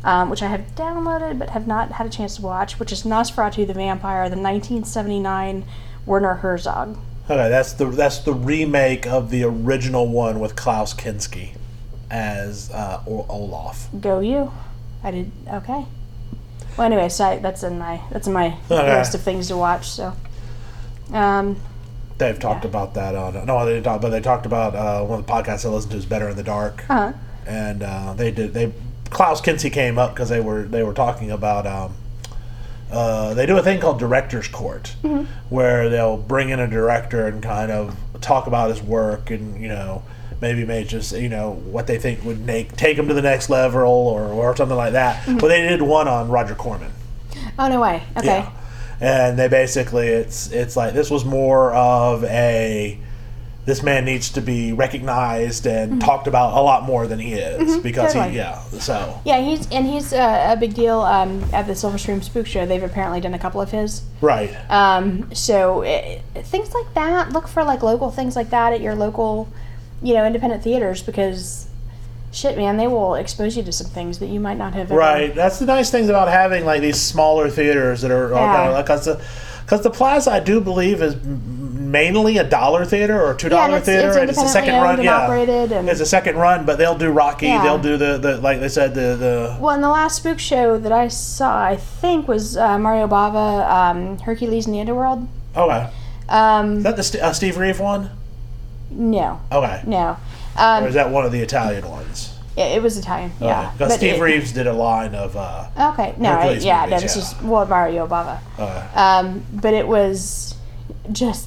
um, which I have downloaded but have not had a chance to watch, which is Nosferatu the Vampire, the nineteen seventy-nine Werner Herzog. Okay, that's the that's the remake of the original one with Klaus Kinski as uh, o- Olaf. Go you. I did, okay. Well, anyway, so that's in my, that's in my Okay. list of things to watch, so. Um, They've talked Yeah. about that on no, they didn't talk, but they talked about uh, one of the podcasts I listened to is Better in the Dark, uh-huh. and uh, they did they Klaus Kinski came up because they were they were talking about um, uh, they do a thing called Director's Court, Mm-hmm. where they'll bring in a director and kind of talk about his work and you know maybe make just you know what they think would make take him to the next level or or something like that. Mm-hmm. But they did one on Roger Corman. Oh, no way. Okay. Yeah. And they basically, it's it's like this was more of a, this man needs to be recognized and talked about a lot more than he is because totally. he, yeah, so. Yeah, he's and he's uh, a big deal um, at the Silverstream Spook Show. They've apparently done a couple of his. Right. Um, so it, things like that. Look for like local things like that at your local, you know, independent theaters because, shit, man, they will expose you to some things that you might not have. Ever. Right. That's the nice things about having like these smaller theaters that are, Yeah. kind of like, because the, because the Plaza, I do believe, is m- mainly a dollar theater or a two dollar Yeah, and it's- theater, it's and it's a second independently run. owned and Yeah, operated and- it's a second run, but they'll do Rocky. Yeah. They'll do the, the like they said the the. Well, and the last Spook Show that I saw, I think, was uh, Mario Bava, um, Hercules in the Underworld. Okay. Um, Is that the St- uh, Steve Reeve one? no, Okay. no. Or Um, is that one of the Italian ones? it, it was Italian, yeah. Because But Steve it- Reeves did a line of. Uh, Okay, no, I, Hercules yeah, no, movies, this yeah. is well Mario Bava. uh, Um, but it was just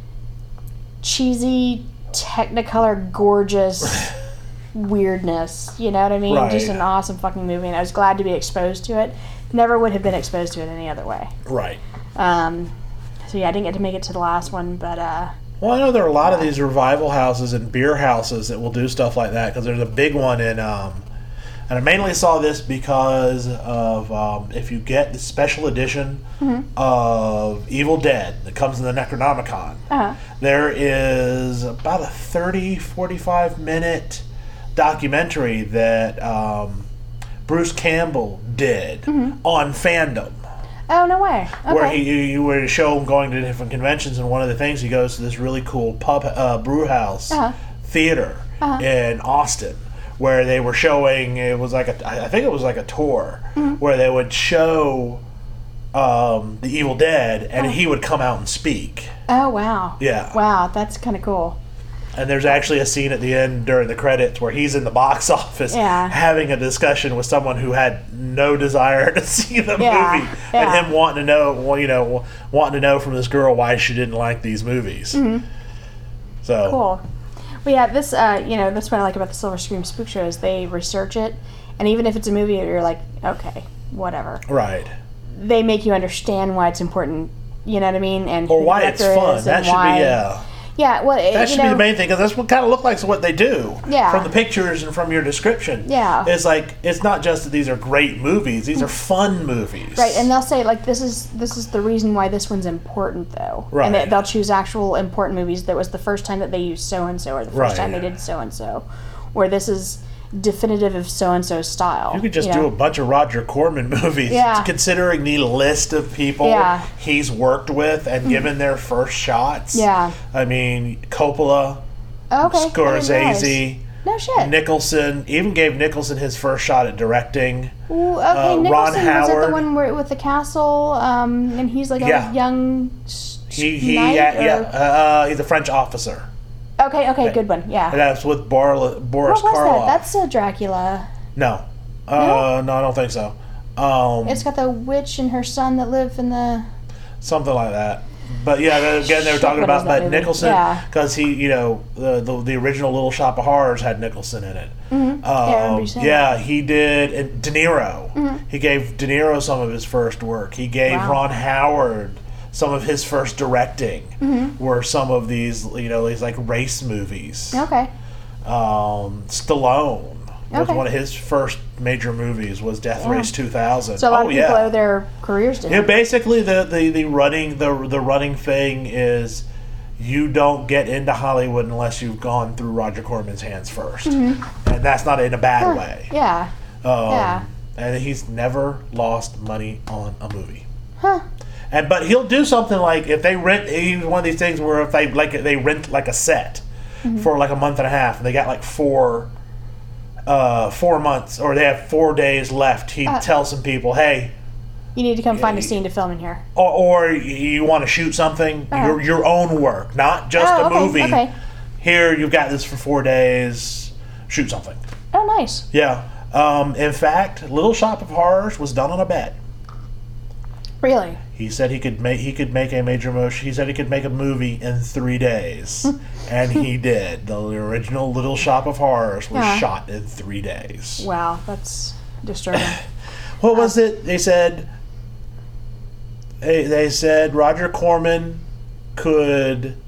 cheesy, Technicolor, gorgeous weirdness. You know what I mean? Right. Just an awesome fucking movie, and I was glad to be exposed to it. Never would have been exposed to it any other way. right. Um, so yeah, I didn't get to make it to the last one, but uh, Well, I know there are a lot of these revival houses and beer houses that will do stuff like that because there's a big one in. Um, and I mainly saw this because of um, if you get the special edition of Evil Dead that comes in the Necronomicon, uh, there is about a thirty, forty-five minute documentary that um, Bruce Campbell did on fandom. oh no way. Okay. Where he you were to show him going to different conventions, and one of the things he goes to this really cool pub uh, brew house Uh-huh. theater Uh-huh. in Austin, where they were showing it was like a I think it was like a tour where they would show um, the Evil Dead, and he would come out and speak. oh wow. Yeah. Wow, that's kind of cool. And there's actually a scene at the end during the credits where he's in the box office Yeah. having a discussion with someone who had no desire to see the Yeah, movie, yeah. and him wanting to know, well, you know, wanting to know from this girl why she didn't like these movies. So Cool. Well, yeah, this, uh, you know, that's what I like about the Silver Scream Spook Show is they research it, and even if it's a movie, you're like, okay, whatever. right, They make you understand why it's important. You know what I mean? And or who the why it's director fun. is That and should why- be yeah. Yeah, well, it- That you should know, be the main thing because that's what kind of look like what they do. Yeah. From the pictures and from your description. Yeah. It's like it's not just that these are great movies; these are fun movies. Right, and they'll say like this is this is the reason why this one's important though. Right. And they, they'll choose actual important movies that was the first time that they used so and so or the first Right. time they did so and so, or this is definitive of so and so style. You could just you do know? a bunch of Roger Corman movies, Yeah. considering the list of people Yeah. he's worked with and given their first shots. Yeah. I mean, Coppola, Oh, okay. I didn't realize. Scorsese, No shit. Nicholson, even gave Nicholson his first shot at directing. Ooh, okay, uh, Ron Nicholson was at Howard. the one where with the castle, um, and he's like a Yeah. young s- He, he knight, yeah, yeah or- uh, he's a French officer. Okay, okay, good one. Yeah. And that's with Bar- Boris What was Karloff. that? That's uh, Dracula. No. Uh, no, I don't think so. Um, It's got the witch and her son that live in the. something like that. But yeah, then again, they were Shit, talking what is about that but movie? Nicholson Yeah. because he, you know, the, the the original Little Shop of Horrors had Nicholson in it. Mm-hmm. Yeah, I remember Um, you saying yeah, he did. And De Niro. Mm-hmm. He gave De Niro some of his first work. He gave Wow. Ron Howard some of his first directing. Mm-hmm. Were some of these, you know, these like race movies. Okay. Um, Stallone was Okay. one of his first major movies. Was Death Yeah. Race two thousand. So a lot oh of people yeah. owe their careers to Yeah, him. basically the, the, the running the the running thing is you don't get into Hollywood unless you've gone through Roger Corman's hands 1st and that's not in a bad way. Yeah. Um, Yeah. and he's never lost money on a movie. Huh. And but he'll do something like if they rent. He's one of these things where if they like they rent like a set mm-hmm. for like a month and a half, and they got like four, uh, four months, or they have four days left. He uh, tells some people, "Hey, you need to come find a scene to film in here." Or, or you want to shoot something, uh-huh. your your own work, not just oh, a okay, movie. Okay. Here, you've got this for four days. Shoot something. Oh, nice. Yeah. Um, in fact, Little Shop of Horrors was done on a bet. Really? He said he could make he could make a major motion. He said he could make a movie in three days, and he did. The original Little Shop of Horrors was yeah. shot in three days. Wow, that's disturbing. What uh, was it? They said. They, they said Roger Corman could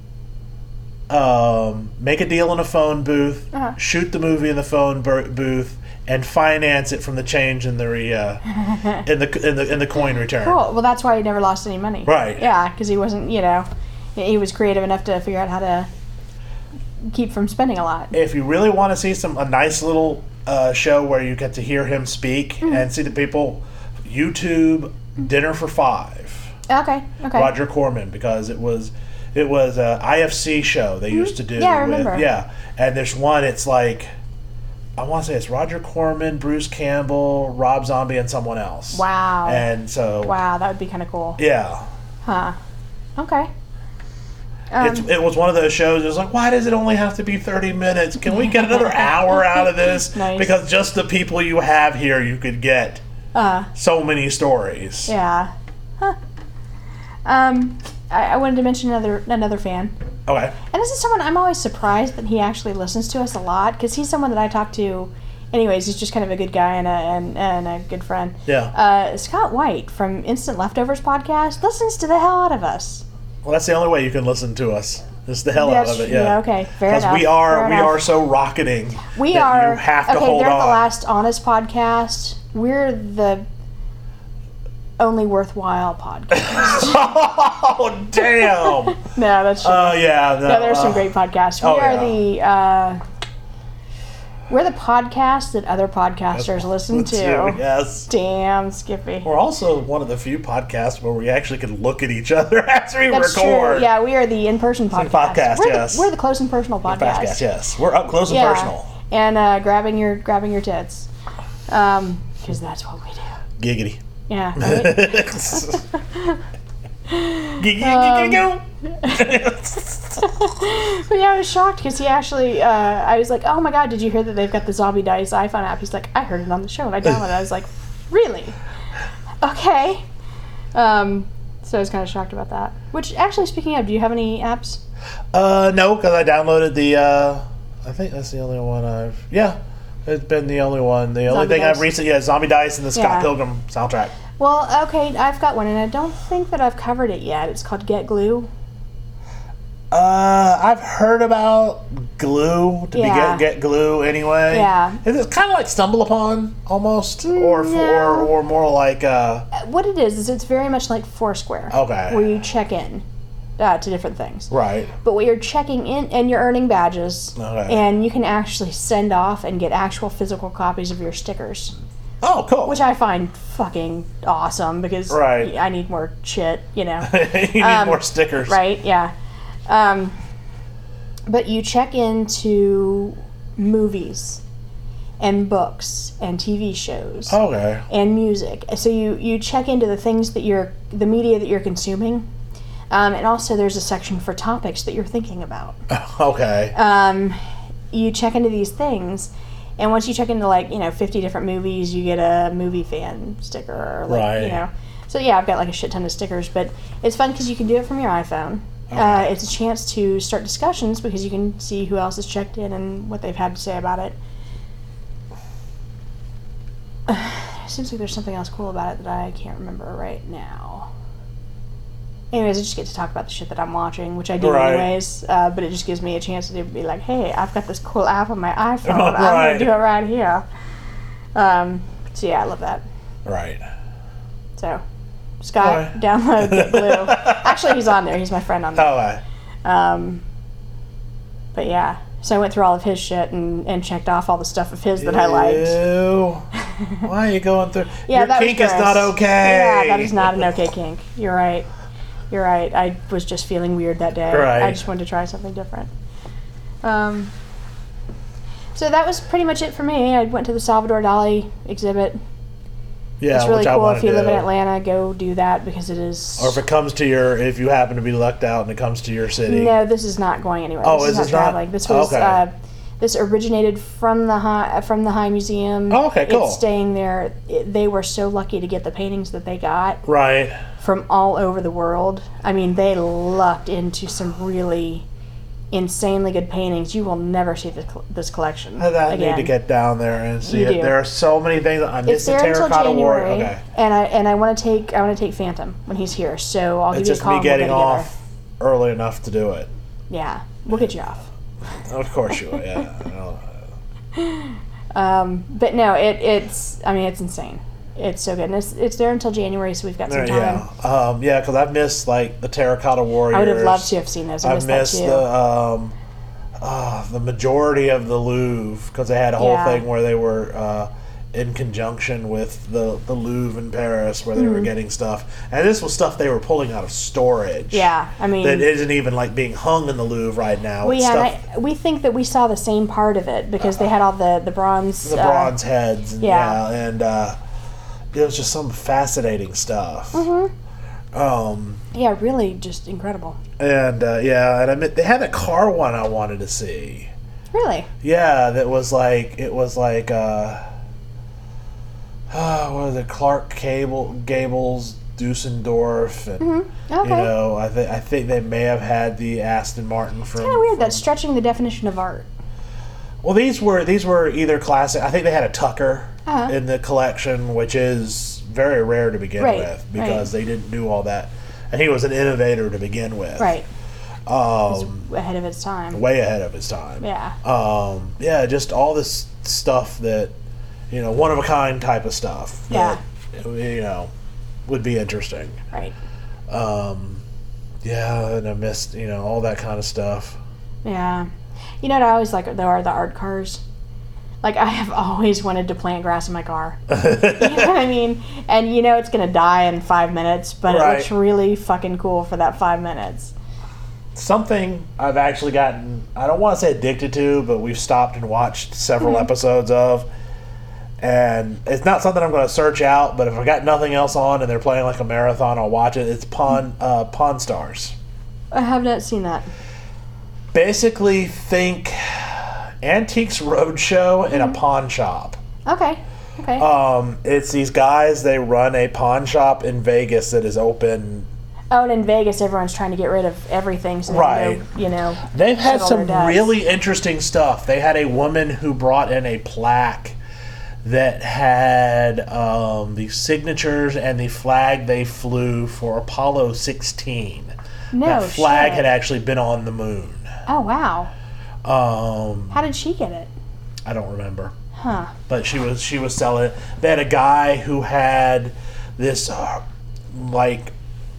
um, make a deal in a phone booth, uh-huh. shoot the movie in the phone bur- booth, and finance it from the change in the uh, in the in the in the coin return. Cool. Well, that's why he never lost any money. Right. Yeah, because he wasn't, you know, he was creative enough to figure out how to keep from spending a lot. If you really want to see some a nice little uh, show where you get to hear him speak mm-hmm. and see the people, YouTube Dinner for Five. Okay. Okay. Roger Corman, because it was it was a I F C show they mm-hmm. used to do. Yeah, I remember. With, yeah, and there's one. It's like. I want to say it's Roger Corman, Bruce Campbell, Rob Zombie, and someone else. Wow. And so... Wow, that would be kind of cool. Yeah. Huh. Okay. Um, it's, it was one of those shows, it was like, why does it only have to be thirty minutes? Can we get another hour out of this? Nice. Because just the people you have here, you could get uh, so many stories. Yeah. Huh. Um, I, I wanted to mention another another fan. Okay. And this is someone I'm always surprised that he actually listens to us a lot, because he's someone that I talk to. Anyways, he's just kind of a good guy and a and, and a good friend. Yeah. Uh, Scott White from Instant Leftovers podcast listens to the hell out of us. Well, that's the only way you can listen to us. Is the hell that's, out of it. Yeah. yeah okay. Fair enough. Because we are Fair we enough. are so rocketing. We that are. You have to okay, hold they're on. the last honest podcast. We're the only worthwhile podcast. Oh, damn. No, that's true. Oh, uh, yeah. No, no, there's uh, some great podcasts. We oh, are yeah. the, uh, we're the podcast that other podcasters listen to. Yes. Damn, Skippy. We're also one of the few podcasts where we actually can look at each other as we That's record. True. Yeah, we are the in-person podcast. podcast, we're yes. The, we're the close and personal podcast. podcast. Yes. We're up close and yeah. personal. And uh, grabbing your grabbing your tits. Um, because that's what we do. Giggity. Yeah. Right? Giggity, giggity, go. But yeah, I was shocked because he actually, uh, I was like, oh my god, did you hear that they've got the Zombie Dice iPhone app? He's like, I heard it on the show and I downloaded it. I was like, really? Okay. Um, so I was kind of shocked about that. Which, actually, speaking of, do you have any apps? Uh, no, because I downloaded the, uh, I think that's the only one I've, yeah. It's been the only one. The only Zombie thing Dice. I've recently, yeah, Zombie Dice and the Scott Yeah. Pilgrim soundtrack. Well, okay, I've got one, and I don't think that I've covered it yet. It's called Get Glue. Uh, I've heard about Glue to Yeah. be get, get Glue anyway. Yeah. It's kind of like Stumble Upon almost, or No. or or more like uh. Uh, What it is, is it's very much like Foursquare. Okay. Where you check in uh, to different things. Right. But what you're checking in, and you're earning badges, Okay. and you can actually send off and get actual physical copies of your stickers. Oh, cool. Which I find fucking awesome because Right. I need more shit, you know. you need Um, more stickers. Right, yeah. Um, but you check into movies and books and T V shows Okay. and music. So you, you check into the things that you're, the media that you're consuming. Um, and also there's a section for topics that you're thinking about. Okay. Um, you check into these things, and once you check into like, you know, fifty different movies, you get a movie fan sticker, or like, Right. you know. So yeah, I've got like a shit ton of stickers, but it's fun because you can do it from your iPhone. Okay. Uh, it's a chance to start discussions because you can see who else has checked in and what they've had to say about it. It seems like there's something else cool about it that I can't remember right now. Anyways, I just get to talk about the shit that I'm watching, which I do Right. anyways, uh, but it just gives me a chance to be like, hey, I've got this cool app on my iPhone. I'm Right. going to do it right here. Um, so yeah, I love that. Right. So, Scott, Right. download Get Glue. Actually, he's on there. He's my friend on there. Okay. Um, but yeah, so I went through all of his shit and, and checked off all the stuff of his that I liked. Ew. Why are you going through? Yeah, Your that was kink is gross. not okay. Yeah, that is not an okay kink. You're right. You're right. I was just feeling weird that day. Right. I just wanted to try something different. Um, so that was pretty much it for me. I went to the Salvador Dali exhibit. Yeah, It's really which I cool. want If to you live in do. Atlanta, go do that because it is. Or if it comes to your, if you happen to be lucked out and it comes to your city. No, this is not going anywhere. Oh, this is is, this not not? traveling. This was Okay. uh, this originated from the high from the High Museum. Oh, okay, cool. It's staying there. It, they were so lucky to get the paintings that they got Right. from all over the world. I mean, they lucked into some really insanely good paintings. You will never see this, this collection I, I again. need to get down there and see You it. do. There are so many things. I It's miss the there until Terracotta Warrior. January, Okay. and I and I want to take I want to take Phantom when he's here. So I'll It's give you a just call. me and we'll getting go together. off early enough to do it. Yeah, we'll get you off. Of course you will. Yeah. I know. Um, but no, it it's I mean it's insane. It's so good, and it's it's there until January, so we've got some There- time. yeah. Um, yeah, because I've missed like the Terracotta Warriors. I would have loved to have seen those. I I've missed that missed too. the um, uh, the majority of the Louvre because they had a whole Yeah. thing where they were uh, in conjunction with the the Louvre in Paris where they Mm-hmm. were getting stuff, and this was stuff they were pulling out of storage. Yeah, I mean, That isn't even like being hung in the Louvre right now. we It's had stuff, I, we think that we saw the same part of it because they had all the the bronze. the uh, bronze heads. And, yeah. yeah, and uh, it was just some fascinating stuff. Mm-hmm. Um, Yeah, really, just incredible. and uh, yeah, and I mean, they had a car one I wanted to see. Really. Yeah, that was like it was like uh, uh what was it? Clark Cable Gables, Dusseldorf, and Mm-hmm. Okay. you know, I think I think they may have had the Aston Martin from. Kind of weird. from- That's stretching the definition of art. Well, these were these were either classic. I think they had a Tucker Uh-huh. in the collection, which is very rare to begin Right, with because right. they didn't do all that, and he was an innovator to begin with. Right. Um, Ahead of its time. way ahead of his time. Yeah. Um, yeah, just all this stuff that, you know, one of a kind type of stuff. That, you know, would be interesting. Right. Um, yeah, and I missed, you know, all that kind of stuff. Yeah. You know what I always like though are the art cars. Like I have always wanted to plant grass in my car. You know what I mean? And you know it's gonna die in five minutes, but it Right. looks really fucking cool for that five minutes. Something I've actually gotten, I don't want to say addicted to, but we've stopped and watched several Mm-hmm. episodes of. And it's not something I'm going to search out, but if I got nothing else on and they're playing like a marathon, I'll watch it. It's Pawn, uh, Pawn Stars. I have not seen that. Basically, think Antiques Roadshow in Mm-hmm. a pawn shop. Okay. Okay. Um, it's these guys, they run a pawn shop in Vegas that is open. oh, and in Vegas, everyone's trying to get rid of everything, so they Right. can go, you know. They've had settle some their debts. really interesting stuff. They had a woman who brought in a plaque that had um, the signatures and the flag they flew for Apollo sixteen. No that flag shit. had actually been on the moon. Oh wow. Um, How did she get it? I don't remember. Huh. But she was she was selling it. They had a guy who had this uh, like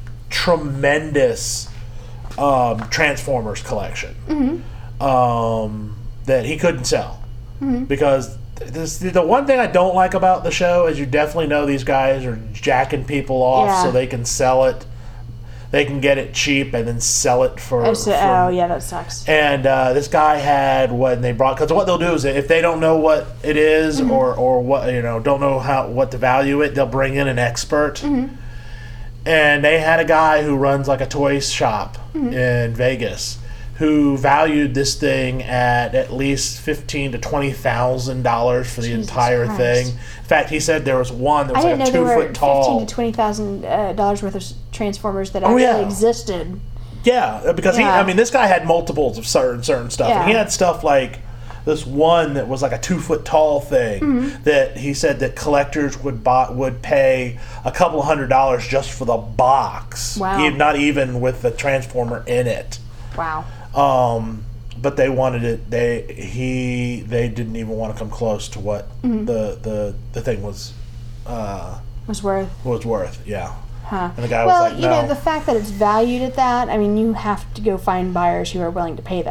tremendous um, Transformers collection Mm-hmm. um, that he couldn't sell because this, the one thing I don't like about the show is you definitely know these guys are jacking people off Yeah. so they can sell it. They can get it cheap and then sell it for. Oh, so, for oh yeah, that sucks. And uh, this guy had what they brought because what they'll do is if they don't know what it is Mm-hmm. or or what you know don't know how what to value it, they'll bring in an expert. Mm-hmm. And they had a guy who runs like a toy shop Mm-hmm. in Vegas who valued this thing at at least fifteen to twenty thousand dollars for the Jesus entire Christ. thing. In fact, he said there was one that I was didn't like a know two there were foot tall. fifteen to twenty thousand uh, dollars worth of s- Transformers that Oh, actually yeah. existed. Yeah, because he, Yeah. I mean, this guy had multiples of certain certain stuff. And he Yeah. had stuff like this one that was like a two foot tall thing Mm-hmm. that he said that collectors would buy, would pay a couple hundred dollars just for the box. Wow. E- not even with the Transformer in it. Wow. Um, but they wanted it. They he they didn't even want to come close to what Mm-hmm. the, the the thing was uh, Was worth. was worth. Yeah. Huh. And the guy well, was like, you know, "No." the fact that it's valued at that, I mean, you have to go find buyers who are willing to pay that.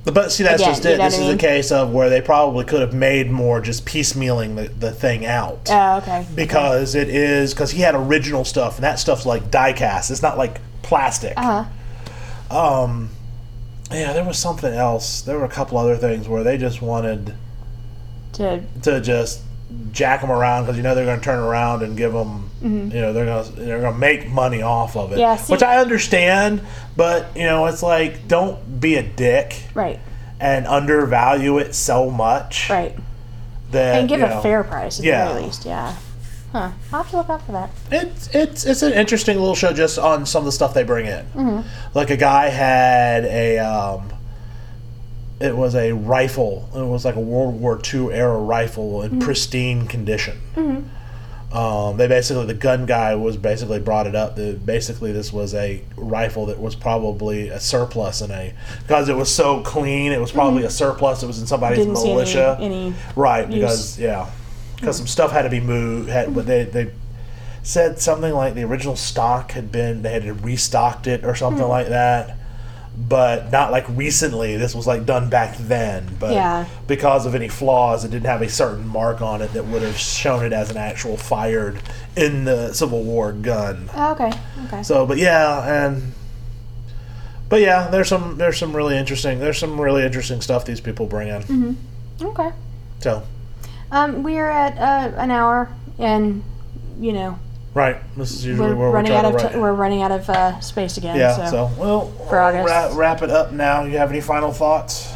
But see, that's Again, just you it. know This what I is a mean? case of where they probably could have made more just piecemealing the, the thing out. Oh, okay. Because it is, because he had original stuff, and that stuff's like die cast. It's not like plastic. Uh huh. Um, yeah, there was something else. There were a couple other things where they just wanted To to just jack them around because you know they're going to turn around and give them, Mhm. you know, they're going to they're going to make money off of it. Yeah, see- which I understand, but you know, it's like don't be a dick right, and undervalue it so much right, that and give you a know, fair price at yeah. the very least. Yeah. Huh. I'll have to look out for that. It's it's it's an interesting little show just on some of the stuff they bring in. Mhm. Like a guy had a um, it was a rifle. It was like a World War Two era rifle in pristine condition. Mm-hmm. Um, they basically the gun guy was basically brought it up. That basically this was a rifle that was probably a surplus in a because it was so clean. It was probably a surplus. It was in somebody's Didn't see militia. any, any Right, use. because yeah, because some stuff had to be moved. Had but they they said something like the original stock had been they had restocked it or something Hmm. like that, but not like recently. This was like done back then, but Yeah. because of any flaws, it didn't have a certain mark on it that would have shown it as an actual fired in the Civil War gun. Oh, okay. Okay. So, but yeah, and but yeah, there's some there's some really interesting there's some really interesting stuff these people bring in. Mm-hmm. Okay. So. Um, we're at uh, an hour, and you know Right. This is usually we're where we're running trying out to of write. t- we're running out of uh, space again. yeah. So, So, well, For we'll August. wrap, wrap it up now. You have any final thoughts?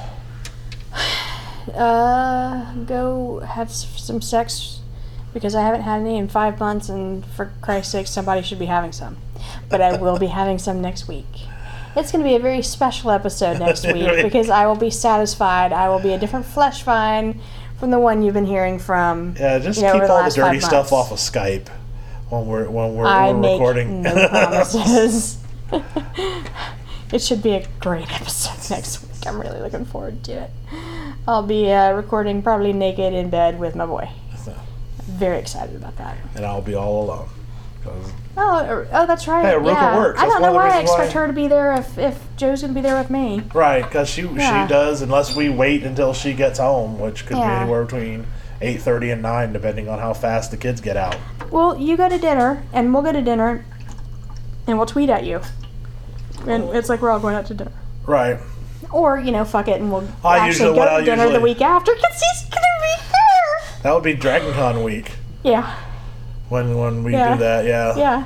uh, go have s- some sex because I haven't had any in five months, and for Christ's sake, somebody should be having some. But I will be having some next week. It's going to be a very special episode next week Right. because I will be satisfied. I will be a different flesh vine from the one you've been hearing from. Yeah. Just you know, over keep the all the last dirty five stuff months. off of Skype when we're when we're, I we're make recording. no promises. It should be a great episode next week. I'm really looking forward to it. I'll be uh, recording probably naked in bed with my boy. So, Very excited about that. and I'll be all alone. 'Cause- Oh, er- oh, that's right. Hey, Ruka yeah. works. I That's don't one know of the why I reasons why- expect her to be there if, if Joe's going to be there with me. Right, because she Yeah. she does unless we wait until she gets home, which could be Yeah. anywhere between eight thirty and nine, depending on how fast the kids get out. Well, you go to dinner, and we'll go to dinner, and we'll tweet at you. And it's like we're all going out to dinner. Right. Or, you know, fuck it, and we'll I actually usually- go what to I dinner the usually- week after because he's going to be there. That would be Dragon Con week Yeah. when when we Yeah. do that. Yeah. Yeah.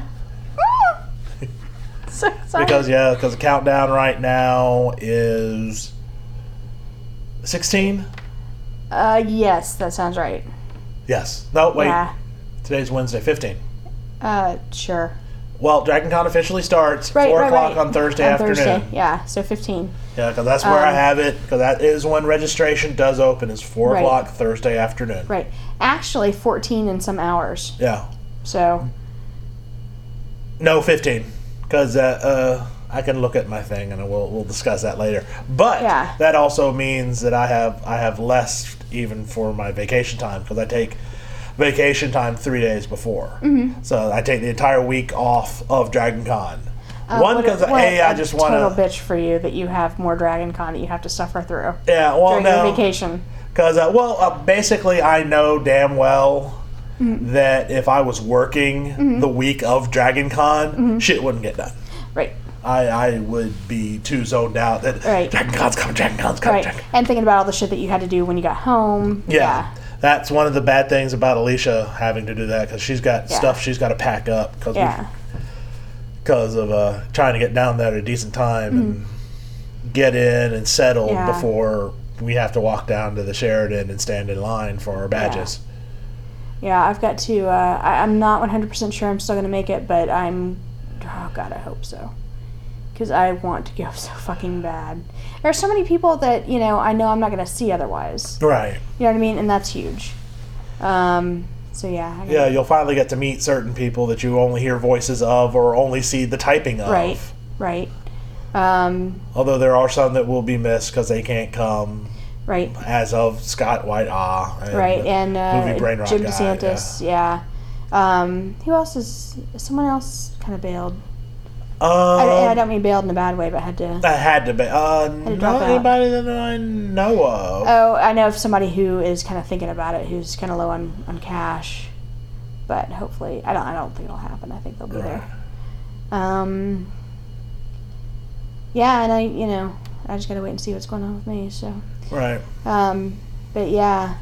So excited. Because yeah, because the countdown right now is sixteen. Uh, yes, that sounds right. Yes. No, wait. Yeah. Today's Wednesday, fifteen. Uh, sure. Well, Dragon Con officially starts Right, four right, o'clock right. on Thursday On afternoon. Thursday, yeah. So fifteen. Yeah, because that's where I Um, have it. Because that is when registration does open. Is four Right. o'clock Thursday afternoon. Right. Actually, fourteen in some hours. Yeah. So. No, fifteen. Because uh, uh, I can look at my thing and we'll we'll discuss that later. But Yeah. that also means that I have I have less even for my vacation time because I take vacation time three days before. Mm-hmm. So I take the entire week off of Dragon Con. Uh, One what because a- what a a I just want total to bitch for you that you have more Dragon Con that you have to suffer through yeah well during no your vacation. because uh, well uh, basically I know damn well Mm-hmm. that if I was working the week of Dragon Con Mm-hmm. shit wouldn't get done. Right. I, I would be too zoned out that Right. Dragon Con's coming, Dragon Con's coming, Right. Dragon And thinking about all the shit that you had to do when you got home. Yeah. That's one of the bad things about Alicia having to do that because she's got Yeah. stuff she's got to pack up because Yeah. because of uh, trying to get down there at a decent time and get in and settle Mm-hmm. Yeah. before we have to walk down to the Sheridan and stand in line for our badges. Yeah, I've got to. Uh, I, I'm not one hundred percent sure I'm still going to make it, but I'm. Oh, God, I hope so. Because I want to go so fucking bad. There are so many people that, you know, I know I'm not going to see otherwise. Right. You know what I mean? And that's huge. Um, so, yeah. I Yeah, you'll finally get to meet certain people that you only hear voices of or only see the typing of. Right, right. Um, Although there are some that will be missed because they can't come. right, As of Scott White, ah, and right. And uh, movie brain rot Jim guy, DeSantis, yeah. Um, who else is. Someone else kind of bailed. Um, I, I don't mean bailed in a bad way, but had to. that had to be. Uh, to drop not out. anybody that I know of. Oh, I know of somebody who is kind of thinking about it, who's kind of low on, on cash, but hopefully, I don't. I don't think it'll happen. I think they'll be there. Um. Yeah, and I, you know, I just gotta wait and see what's going on with me. So. Right. Um, but yeah,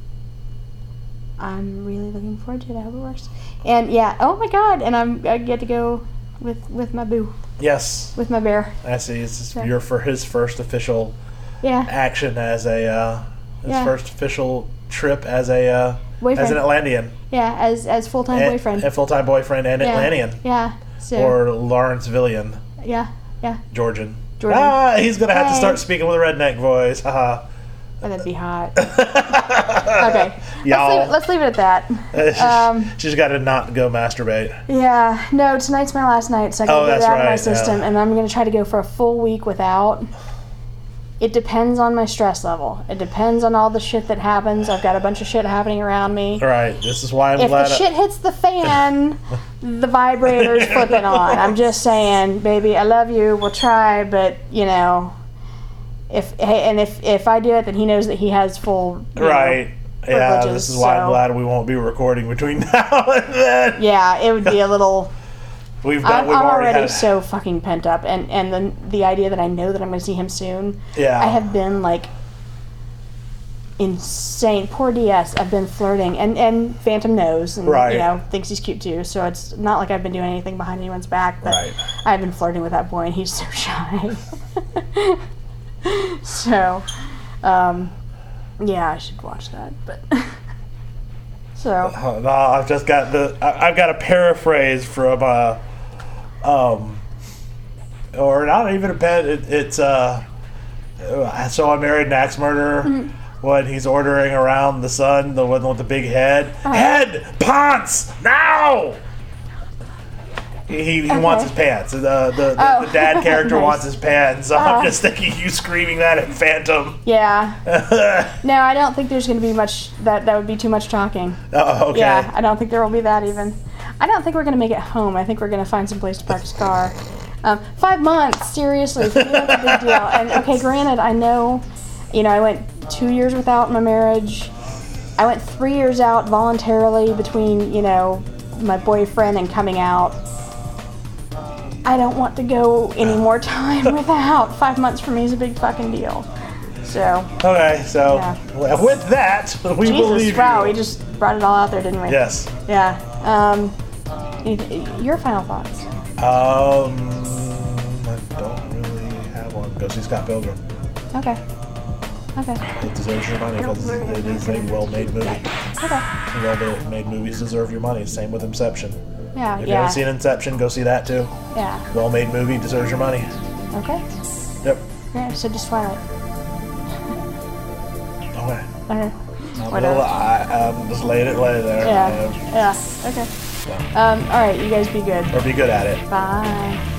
I'm really looking forward to it. I hope it works. And yeah, oh my god, and I'm I get to go with with my boo, Yes. with my bear. I see. It's just, Yeah. you're for his first official Yeah, action as a uh, his Yeah. first official trip as a uh, as boyfriend. an Atlantean, Yeah, as as full time and, boyfriend. a full time boyfriend and Yeah. Atlantean, Yeah. So. or Lawrencevillian, yeah, yeah. Georgian. Georgian. Ah, he's gonna have to Hey. start speaking with a redneck voice. Haha. Oh, that'd be hot. Okay. Y'all. Let's leave, it, let's leave it at that. Um, She's got to not go masturbate. Yeah. No, tonight's my last night, so I gotta Oh, get it that's out of my right, system, yeah. and I'm gonna try to go for a full week without. It depends on my stress level. It depends on all the shit that happens. I've got a bunch of shit happening around me. All right. This is why I'm If glad. the I- shit hits the fan, the vibrator's flipping on. I'm just saying, baby, I love you. We'll try, but you know, if hey, and if if I do it, then he knows that he has full. you know, right. Yeah. privileges, This is why I'm so- glad we won't be recording between now and then. Yeah, it would be a little. We've got. I'm, we've I'm already, already had. so fucking pent up, and and then the idea that I know that I'm going to see him soon. Yeah. I have been like insane. Poor D S. I've been flirting, and and Phantom knows, and Right. you know thinks he's cute too. So it's not like I've been doing anything behind anyone's back. But Right. I've been flirting with that boy, and he's so shy. so, um, yeah, I should watch that, but. So Oh, no, I've just got the. I, I've got a paraphrase from uh, um, or not even a pen. It, it's uh, so I married an axe murderer. Mm-hmm. When he's ordering around the son, the one with the big head, Uh-huh. head Ponce now. He, he wants his pants. The the, the, Oh. the dad character Nice. wants his pants. So Uh-huh. I'm just thinking you screaming that at Phantom. yeah, no, I don't think there's going to be much. That that would be too much talking. Oh, okay. Yeah, I don't think there will be that even. I don't think we're going to make it home. I think we're going to find some place to park his car. Um, five months, seriously, for me, that's a big deal. And okay, granted, I know, you know, I went two years without my marriage. I went three years out voluntarily between, you know, my boyfriend and coming out. I don't want to go any more time without. Five months for me is a big fucking deal. So, Okay, so Yeah. w- with that, we Jesus, believe wow, you. we just brought it all out there, didn't we? Yes. Yeah. Um, anyth- your final thoughts? Um, I don't really have one. Go see Scott Pilgrim. Okay. Okay. It deserves your money because it is a well-made movie. Okay. Well-made movies deserve your money. Same with Inception. Yeah. If you yeah. haven't seen Inception, go see that too. Yeah. Well-made movie deserves your money. Okay. Yep. Yeah. So just Twilight. Okay. Okay. I'm, Whatever. little, I, I'm just laying it lay there. Yeah. Yeah. Okay. Um. All right. You guys be good. Or be good at it. Bye.